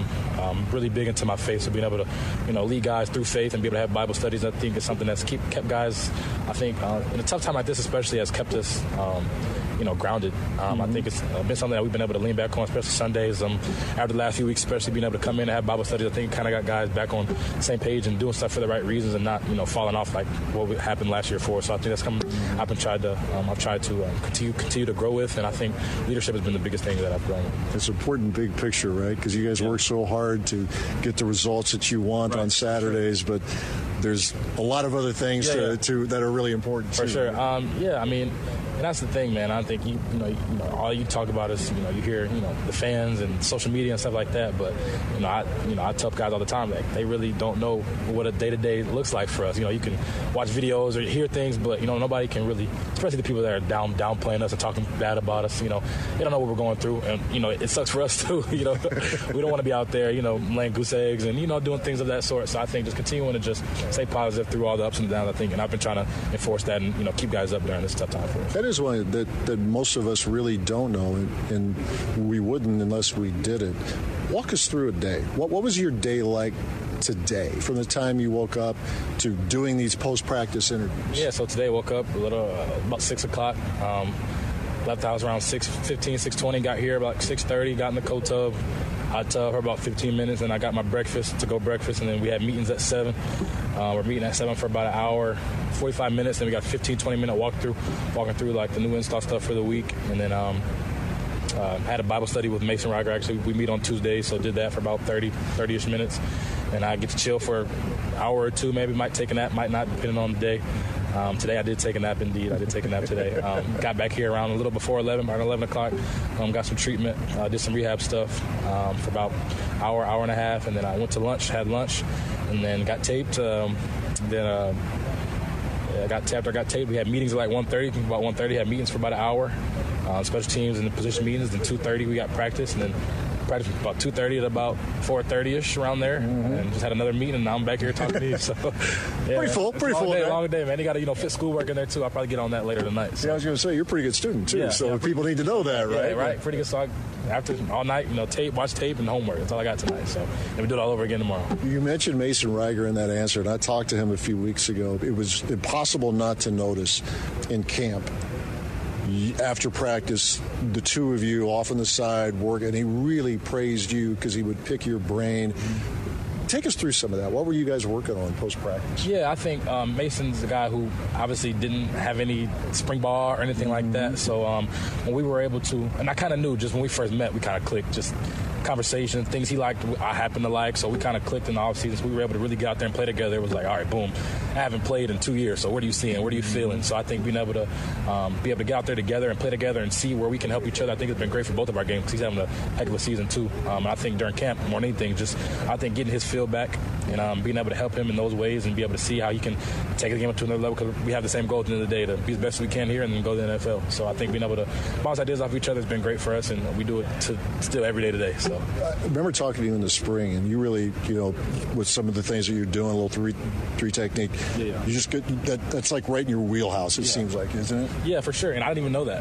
I'm really big into my faith, so being able to, lead guys through faith and be able to have Bible studies, I think is something that's kept guys, I think, in a tough time like this especially, has kept us grounded. I think it's been something that we've been able to lean back on, especially Sundays. After the last few weeks, especially being able to come in and have Bible studies, I think it kind of got guys back on the same page and doing stuff for the right reasons and not, falling off like what happened last year for us. So I think that's something I've tried to continue to grow with, and I think leadership has been the biggest thing that I've grown with. It's important big picture, right? Because you guys work so hard to get the results that you want on Saturdays, but there's a lot of other things that are really important for too. sure. And that's the thing, man. I think you know all you talk about is you hear the fans and social media and stuff like that. But I tell guys all the time that they really don't know what a day-to-day looks like for us. You can watch videos or hear things, but nobody can really, especially the people that are downplaying us and talking bad about us. They don't know what we're going through, and it sucks for us too. We don't want to be out there laying goose eggs and doing things of that sort. So I think just continuing to just stay positive through all the ups and downs. I think, and I've been trying to enforce that and keep guys up during this tough time for us. That is one that most of us really don't know, and we wouldn't unless we did it. Walk us through a day. What was your day like today, from the time you woke up to doing these post-practice interviews? Yeah, so today I woke up about 6 o'clock. Left the house around 6:15, 6:20. Got here about 6:30. Got in the cold tub, hot tub for about 15 minutes, and I got my breakfast, to-go breakfast, and then we had meetings at 7. We're meeting at 7 for about an hour, 45 minutes, then we got a 15, 20-minute walking through like the new install stuff for the week, and then had a Bible study with Mason Riker. Actually, we meet on Tuesdays, so did that for about 30-ish minutes, and I get to chill for an hour or two, maybe might take a nap, might not, depending on the day. Today I did take a nap, indeed. I did take a nap today. Got back here around a little before 11, around 11 o'clock. Got some treatment, did some rehab stuff for about an hour and a half, and then I went to lunch, had lunch, and then got taped. I got taped. We had meetings at like 1:30. About 1:30, had meetings for about an hour. Special teams and the position meetings. Then 2:30, we got practice, and then practice from about 2:30 to about 4:30ish, around there, and just had another meeting, and now I'm back here talking to you. So, yeah, pretty full day. Long day, man. You got to fit schoolwork in there too. I'll probably get on that later tonight. So. Yeah, I was going to say, you're a pretty good student too, people need to know that, right? Yeah, right. Pretty good. So after all night, watch tape and homework. That's all I got tonight. So let me do it all over again tomorrow. You mentioned Mason Riker in that answer, and I talked to him a few weeks ago. It was impossible not to notice in camp, after practice, the two of you off on the side working, and he really praised you because he would pick your brain. Take us through some of that. What were you guys working on post-practice? Yeah, I think Mason's a guy who obviously didn't have any spring ball or anything like that. So when we were able to, and I kind of knew just when we first met, we kind of clicked, just conversation, things he liked, I happen to like, so we kind of clicked in the offseason. So we were able to really get out there and play together. It was like, all right, boom, I haven't played in 2 years, so what are you seeing? What are you feeling? So I think being able to get out there together and play together and see where we can help each other, I think it's been great for both of our games because he's having a heck of a season too. And I think during camp, more than anything, I think getting his feel back and being able to help him in those ways and be able to see how he can take the game up to another level, because we have the same goal at the end of the day, to be as best as we can here and then go to the NFL. So I think being able to bounce ideas off each other has been great for us, and we do it still every day today. So I remember talking to you in the spring, and you really, with some of the things that you're doing, a little three technique, you just get that's like right in your wheelhouse, it seems like, isn't it? Yeah, for sure. And I didn't even know that.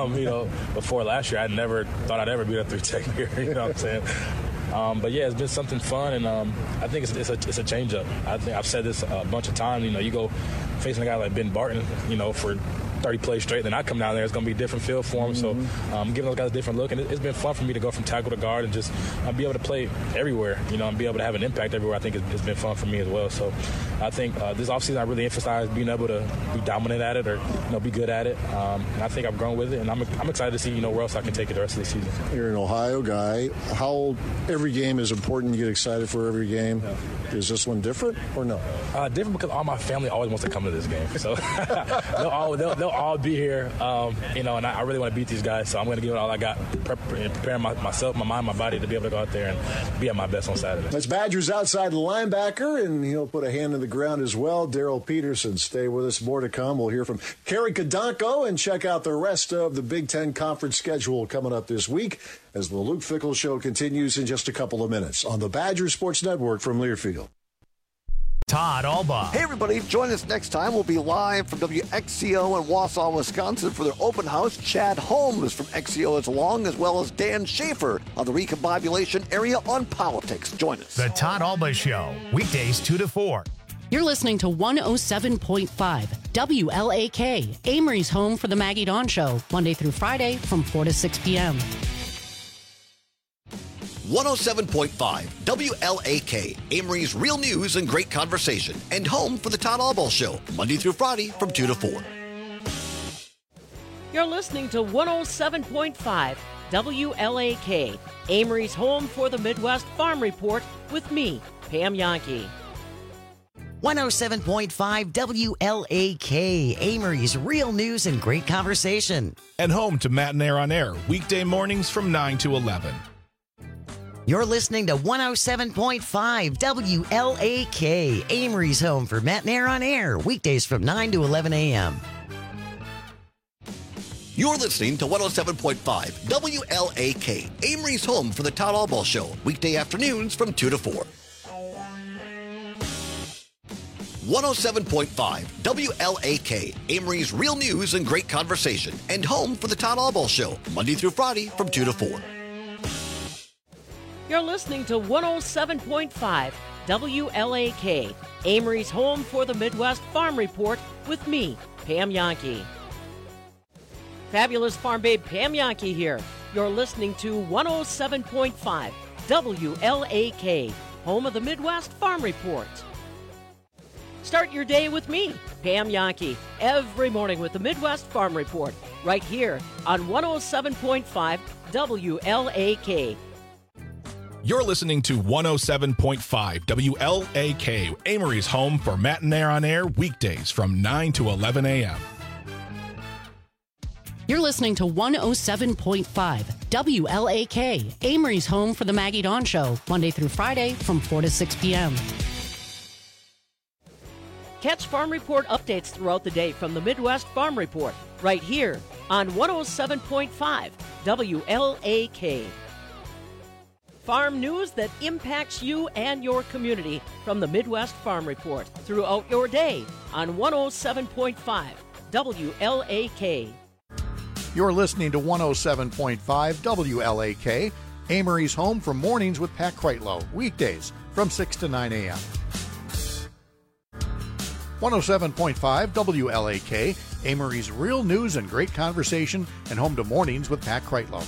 Before last year, I never thought I'd ever be a 3 technique. You know what I'm saying? But yeah, it's been something fun, and I think it's a change up. I think I've said this a bunch of times. You go facing a guy like Ben Barton, for 30 plays straight, then I come down there, it's going to be a different feel for him. So giving those guys a different look, and it's been fun for me to go from tackle to guard and just be able to play everywhere, and be able to have an impact everywhere. I think it's been fun for me as well. So I think this offseason I really emphasized being able to be dominant at it, or be good at it, and I think I've grown with it, and I'm excited to see where else I can take it the rest of the season. You're an Ohio guy. How every game is important? You get excited for every game. Yeah. Is this one different or no? Different because all my family always wants to come to this game, so they'll all be here, and I really want to beat these guys, so I'm going to give it all I got, preparing myself, my mind, my body to be able to go out there and be at my best on Saturday. That's Badgers outside linebacker, and he'll put a hand in the ground as well, Daryl Peterson. Stay with us, more to come. We'll hear from Kerry Kodonko and check out the rest of the Big Ten Conference schedule coming up this week as the Luke Fickell Show continues in just a couple of minutes on the Badger Sports Network from Learfield. Todd Albaugh. Hey, everybody. Join us next time. We'll be live from WXCO in Wausau, Wisconsin for their open house. Chad Holmes from XCO is along, as well as Dan Schaefer on the Recombobulation area on politics. Join us. The Todd Albaugh Show, weekdays 2 to 4. You're listening to 107.5 WLAK, Amory's home for the Maggie Dawn Show, Monday through Friday from 4 to 6 p.m. 107.5 WLAK, Amory's real news and great conversation, and home for the Todd Albaugh Show, Monday through Friday from 2 to 4. You're listening to 107.5 WLAK, Amory's home for the Midwest Farm Report with me, Pam Yonke. 107.5 WLAK, Amory's Real News and Great Conversation. And home to Matt and Air on Air, weekday mornings from 9 to 11. You're listening to 107.5 WLAK, Amory's home for Matt and Air on Air, weekdays from 9 to 11 a.m. You're listening to 107.5 WLAK, Amory's home for the Todd Albaugh Show, weekday afternoons from 2 to 4. 107.5 WLAK, Amory's Real News and Great Conversation, and home for the Todd Albaugh Show, Monday through Friday from 2 to 4. You're listening to 107.5 WLAK, Amory's home for the Midwest Farm Report with me, Pam Yankee. Fabulous Farm Babe Pam Yankee here. You're listening to 107.5 WLAK, home of the Midwest Farm Report. Start your day with me, Pam Yankee, every morning with the Midwest Farm Report, right here on 107.5 WLAK. You're listening to 107.5 WLAK, Amory's home for Matt and Air on Air, weekdays from 9 to 11 a.m. You're listening to 107.5 WLAK, Amory's home for the Maggie Dawn Show, Monday through Friday from 4 to 6 p.m. Catch Farm Report updates throughout the day from the Midwest Farm Report, right here on 107.5 WLAK. Farm news that impacts you and your community from the Midwest Farm Report throughout your day on 107.5 WLAK. You're listening to 107.5 WLAK, Amory's home for mornings with Pat Kreitlow, weekdays from 6 to 9 a.m. 107.5 WLAK, Amory's Real News and Great Conversation, and home to mornings with Pat Kreitlow.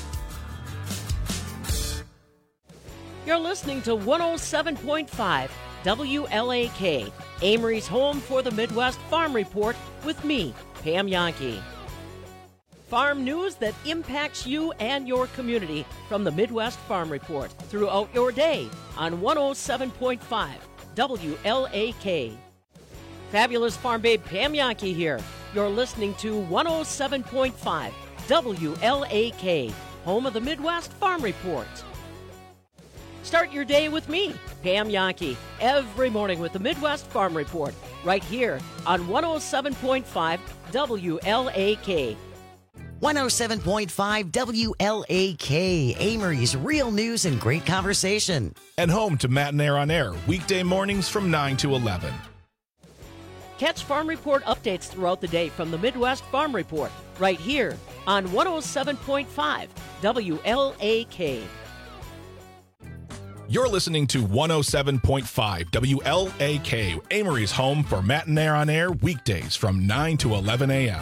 You're listening to 107.5 WLAK, Amory's home for the Midwest Farm Report with me, Pam Yankee. Farm news that impacts you and your community from the Midwest Farm Report throughout your day on 107.5 WLAK. Fabulous Farm Babe Pam Yankee here. You're listening to 107.5 WLAK, home of the Midwest Farm Report. Start your day with me, Pam Yankee, every morning with the Midwest Farm Report, right here on 107.5 WLAK. 107.5 WLAK, Amory's Real News and Great Conversation. And home to Matt and Air on Air, weekday mornings from 9 to 11. Catch Farm Report updates throughout the day from the Midwest Farm Report, right here on 107.5 WLAK. You're listening to 107.5 WLAK, Amory's home for Matt and Air on Air, weekdays from 9 to 11 a.m.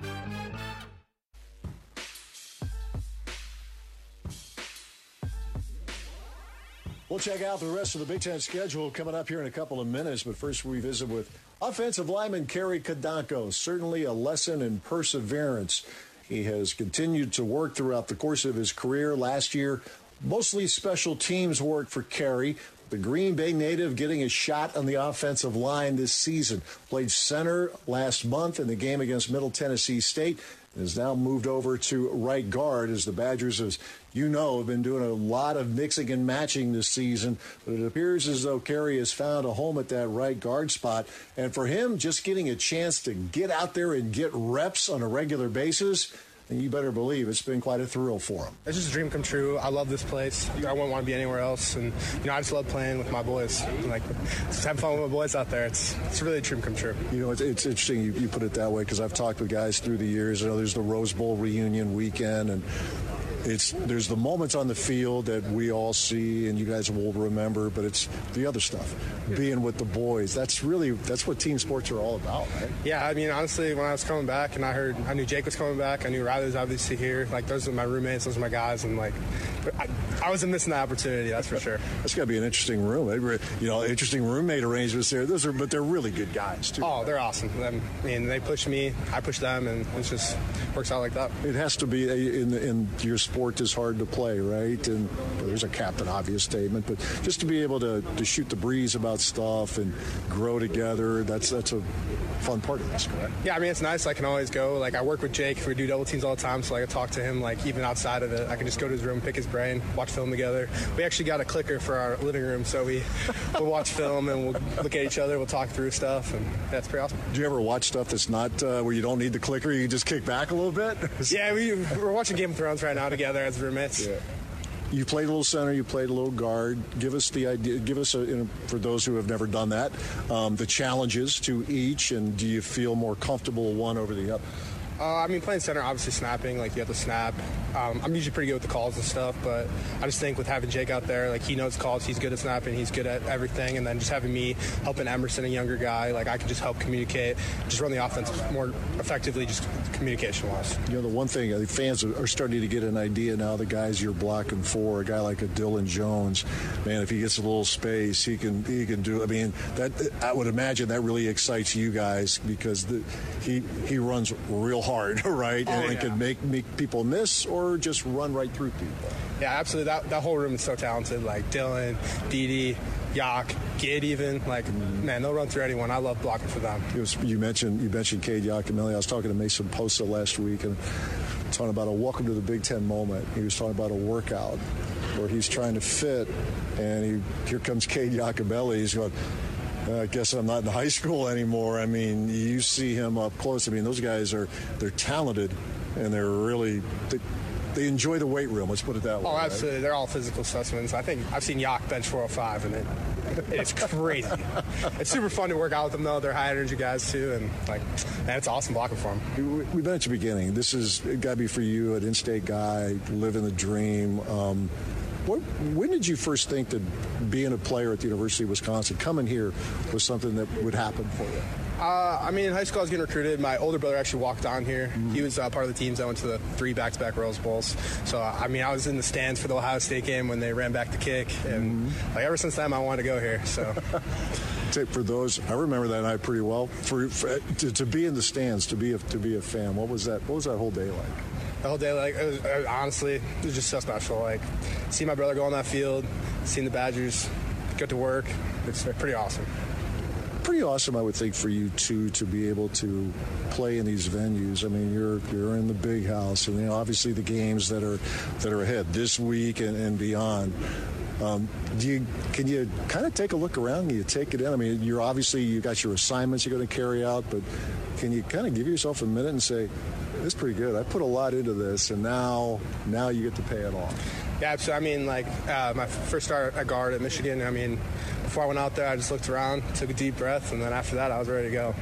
We'll check out the rest of the Big Ten schedule coming up here in a couple of minutes, but first we visit with offensive lineman Kerry Kadanko. Certainly a lesson in perseverance. He has continued to work throughout the course of his career. Last year, mostly special teams work for Kerry. The Green Bay native getting a shot on the offensive line this season. Played center last month in the game against Middle Tennessee State. Has now moved over to right guard as the Badgers, as you know, have been doing a lot of mixing and matching this season. But it appears as though Kerry has found a home at that right guard spot. And for him, just getting a chance to get out there and get reps on a regular basis, and you better believe it's been quite a thrill for him. It's just a dream come true. I love this place. I wouldn't want to be anywhere else. And, I just love playing with my boys. Just having fun with my boys out there. It's really a dream come true. It's interesting you put it that way, because I've talked with guys through the years. There's the Rose Bowl reunion weekend, and there's the moments on the field that we all see and you guys will remember, but it's the other stuff, being with the boys. That's what team sports are all about, right? Yeah, honestly, when I was coming back and I knew Jake was coming back, I knew Riley was obviously here. Those are my roommates, those are my guys, and I wasn't missing that opportunity, that's for sure. That's got to be an interesting room. Interesting roommate arrangements there. But they're really good guys too. Oh, they're awesome. They push me, I push them, and it just works out like that. It has to be in your sport is hard to play, right? And there's a Captain Obvious statement, but just to be able to shoot the breeze about stuff and grow together, that's a fun part of this, correct? Yeah, I mean, it's nice. I can always go. Like, I work with Jake. We do double teams all the time, so I talk to him, like, even outside of it. I can just go to his room, pick his brain, watch film together. We actually got a clicker for our living room, so we'll watch film and we'll look at each other. We'll talk through stuff, and that's pretty awesome. Do you ever watch stuff that's not where you don't need the clicker? You just kick back a little bit? Yeah, we're watching Game of Thrones right now together as roommates. Yeah. You played a little center, you played a little guard. Give us the idea, for those who have never done that, the challenges to each, and do you feel more comfortable one over the other? I mean, playing center, obviously snapping, like you have to snap. I'm usually pretty good with the calls and stuff, but I just think with having Jake out there, like he knows calls, he's good at snapping, he's good at everything, and then just having me helping Emerson, a younger guy, like I can just help communicate, just run the offense more effectively, just communication-wise. You know, the one thing, I think fans are starting to get an idea now, the guys you're blocking for, a guy like a Dylan Jones, man, if he gets a little space, he can do, I mean, that I would imagine that really excites you guys because he runs real hard, right? And can make people miss or just run right through people. Yeah, absolutely. That whole room is so talented. Like Dylan, Didi, Yak, Gid even. Like, man, they'll run through anyone. I love blocking for them. You mentioned Cade Yakameli. I was talking to Mason Posa last week and talking about a welcome to the Big Ten moment. He was talking about a workout where he's trying to fit, and here comes Cade Yakameli. He's going, I guess I'm not in high school anymore. I mean, you see him up close. I mean, those guys they're talented, and they're really they enjoy the weight room. Let's put it that way. Oh, absolutely. Right? They're all physical specimens. I think I've seen Yak bench 405, and it's crazy. It's super fun to work out with them, though. They're high energy guys too, and man, it's awesome blocking for them. We've been at the beginning. This is got to be for you, an in-state guy, living the dream. When did you first think that being a player at the University of Wisconsin, coming here, was something that would happen for you? I mean, in high school I was getting recruited. My older brother actually walked on here. Mm-hmm. He was part of the teams that went to the 3 back-to-back Rose Bowls. So, I mean, I was in the stands for the Ohio State game when they ran back the kick. And ever since then, I wanted to go here. So, for those, I remember that night pretty well. To be in the stands, to be a fan, what was that whole day like? The whole day, it was honestly, it was just so special. Like, seeing my brother go on that field, seeing the Badgers get to work, it's pretty awesome. Pretty awesome, I would think, for you too, to be able to play in these venues. I mean, you're in the big house, and obviously the games that are ahead this week and beyond. Can you kind of take a look around? Can you take it in? I mean, you got your assignments you're going to carry out, but can you kind of give yourself a minute and say, this is pretty good. I put a lot into this, and now you get to pay it off. Yeah, so I mean, my first start at guard at Michigan, I mean, before I went out there, I just looked around, took a deep breath, and then after that, I was ready to go.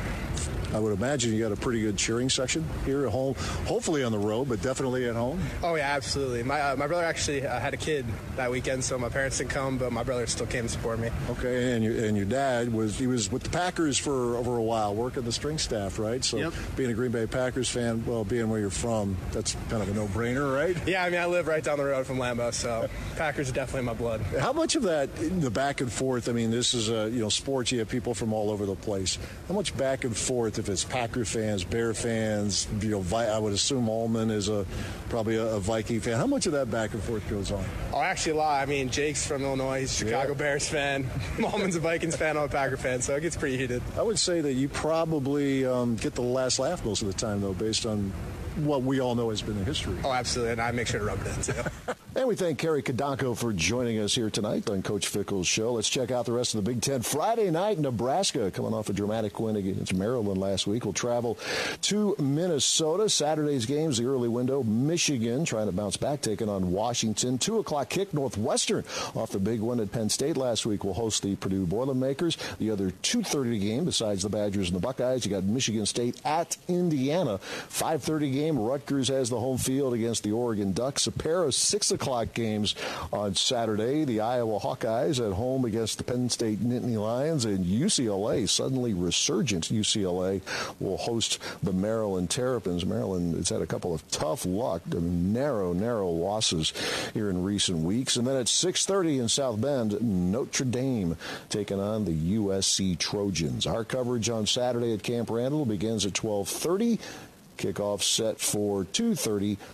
I would imagine you got a pretty good cheering section here at home, hopefully on the road, but definitely at home. Oh, yeah, absolutely. My brother actually had a kid that weekend, so my parents didn't come, but my brother still came to support me. Okay, and your dad was with the Packers for over a while, working the string staff, right? So being a Green Bay Packers fan, well, being where you're from, that's kind of a no-brainer, right? Yeah, I mean, I live right down the road from Lambeau, so Packers are definitely in my blood. How much of that, the back and forth, I mean, this is sports, you have people from all over the place. How much back and forth, if it's Packer fans, Bear fans, I would assume Allman is probably a Viking fan. How much of that back and forth goes on? Oh, actually a lot. I mean, Jake's from Illinois. He's a Chicago Bears fan. Allman's a Vikings fan. I'm a Packer fan, so it gets pretty heated. I would say that you probably get the last laugh most of the time, though, based on what we all know has been the history. Oh, absolutely, and I make sure to rub it in, too. And we thank Kerry Kadako for joining us here tonight on Coach Fickell's show. Let's check out the rest of the Big Ten. Friday night, Nebraska, coming off a dramatic win against Maryland last week, will travel to Minnesota. Saturday's games, the early window, Michigan trying to bounce back, taking on Washington. 2 o'clock kick, Northwestern, off the big win at Penn State last week, will host the Purdue Boilermakers. The other 2:30 game, besides the Badgers and the Buckeyes, you got Michigan State at Indiana. 5:30 game, Rutgers has the home field against the Oregon Ducks. A pair of 6 o'clock games on Saturday. The Iowa Hawkeyes at home against the Penn State Nittany Lions, and UCLA, suddenly resurgent UCLA, will host the Maryland Terrapins. Maryland has had a couple of tough luck, narrow losses here in recent weeks. And then at 6:30 in South Bend, Notre Dame taking on the USC Trojans. Our coverage on Saturday at Camp Randall begins at 12:30. Kickoff set for 2:30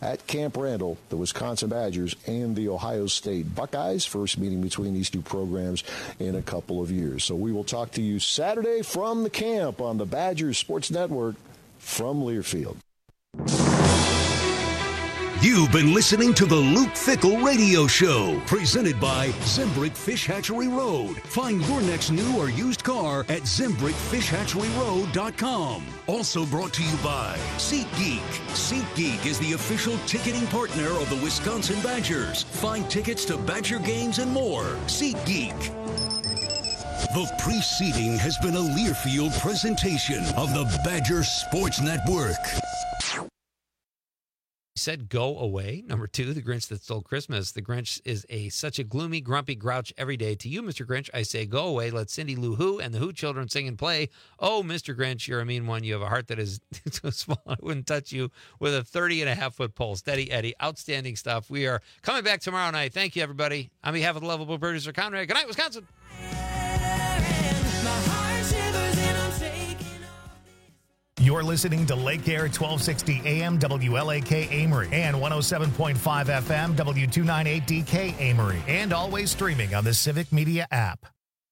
at Camp Randall, the Wisconsin Badgers and the Ohio State Buckeyes. First meeting between these two programs in a couple of years. So we will talk to you Saturday from the camp on the Badgers Sports Network from Learfield. You've been listening to the Luke Fickell Radio Show, presented by Zimbrick Fish Hatchery Road. Find your next new or used car at ZimbrickFishHatcheryRoad.com. Also brought to you by SeatGeek. SeatGeek is the official ticketing partner of the Wisconsin Badgers. Find tickets to Badger games and more. SeatGeek. The preceding has been a Learfield presentation of the Badger Sports Network. Said go away. Number 2, The Grinch That Stole Christmas. The Grinch is such a gloomy, grumpy grouch every day. To you, Mr. Grinch, I say go away. Let Cindy Lou Who and the Who children sing and play. Oh, Mr. Grinch, you're a mean one. You have a heart that is so small I wouldn't touch you with a 30.5-foot pole. Steady Eddie. Outstanding stuff. We are coming back tomorrow night. Thank you, everybody. On behalf of the lovable producer, Conrad, good night, Wisconsin. You're listening to Lake Air 1260 AM WLAK Amory and 107.5 FM W298DK Amory, and always streaming on the Civic Media app.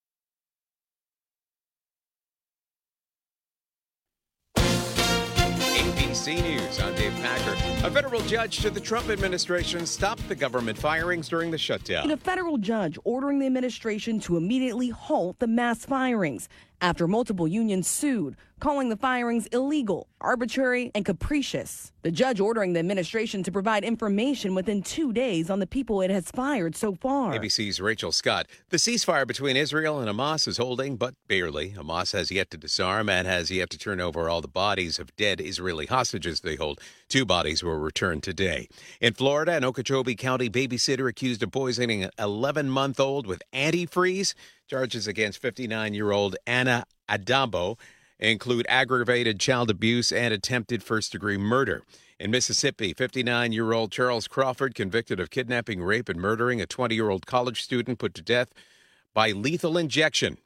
ABC News, I'm Dave Packer. A federal judge to the Trump administration stopped the government firings during the shutdown. A federal judge ordering the administration to immediately halt the mass firings after multiple unions sued, calling the firings illegal, arbitrary, and capricious. The judge ordering the administration to provide information within 2 days on the people it has fired so far. ABC's Rachel Scott. The ceasefire between Israel and Hamas is holding, but barely. Hamas has yet to disarm and has yet to turn over all the bodies of dead Israeli hostages they hold. 2 bodies were returned today. In Florida, an Okeechobee County babysitter accused of poisoning an 11-month-old with antifreeze. Charges against 59-year-old Anna Adabo include aggravated child abuse and attempted first-degree murder. In Mississippi, 59-year-old Charles Crawford, convicted of kidnapping, rape, and murdering a 20-year-old college student, put to death by lethal injection.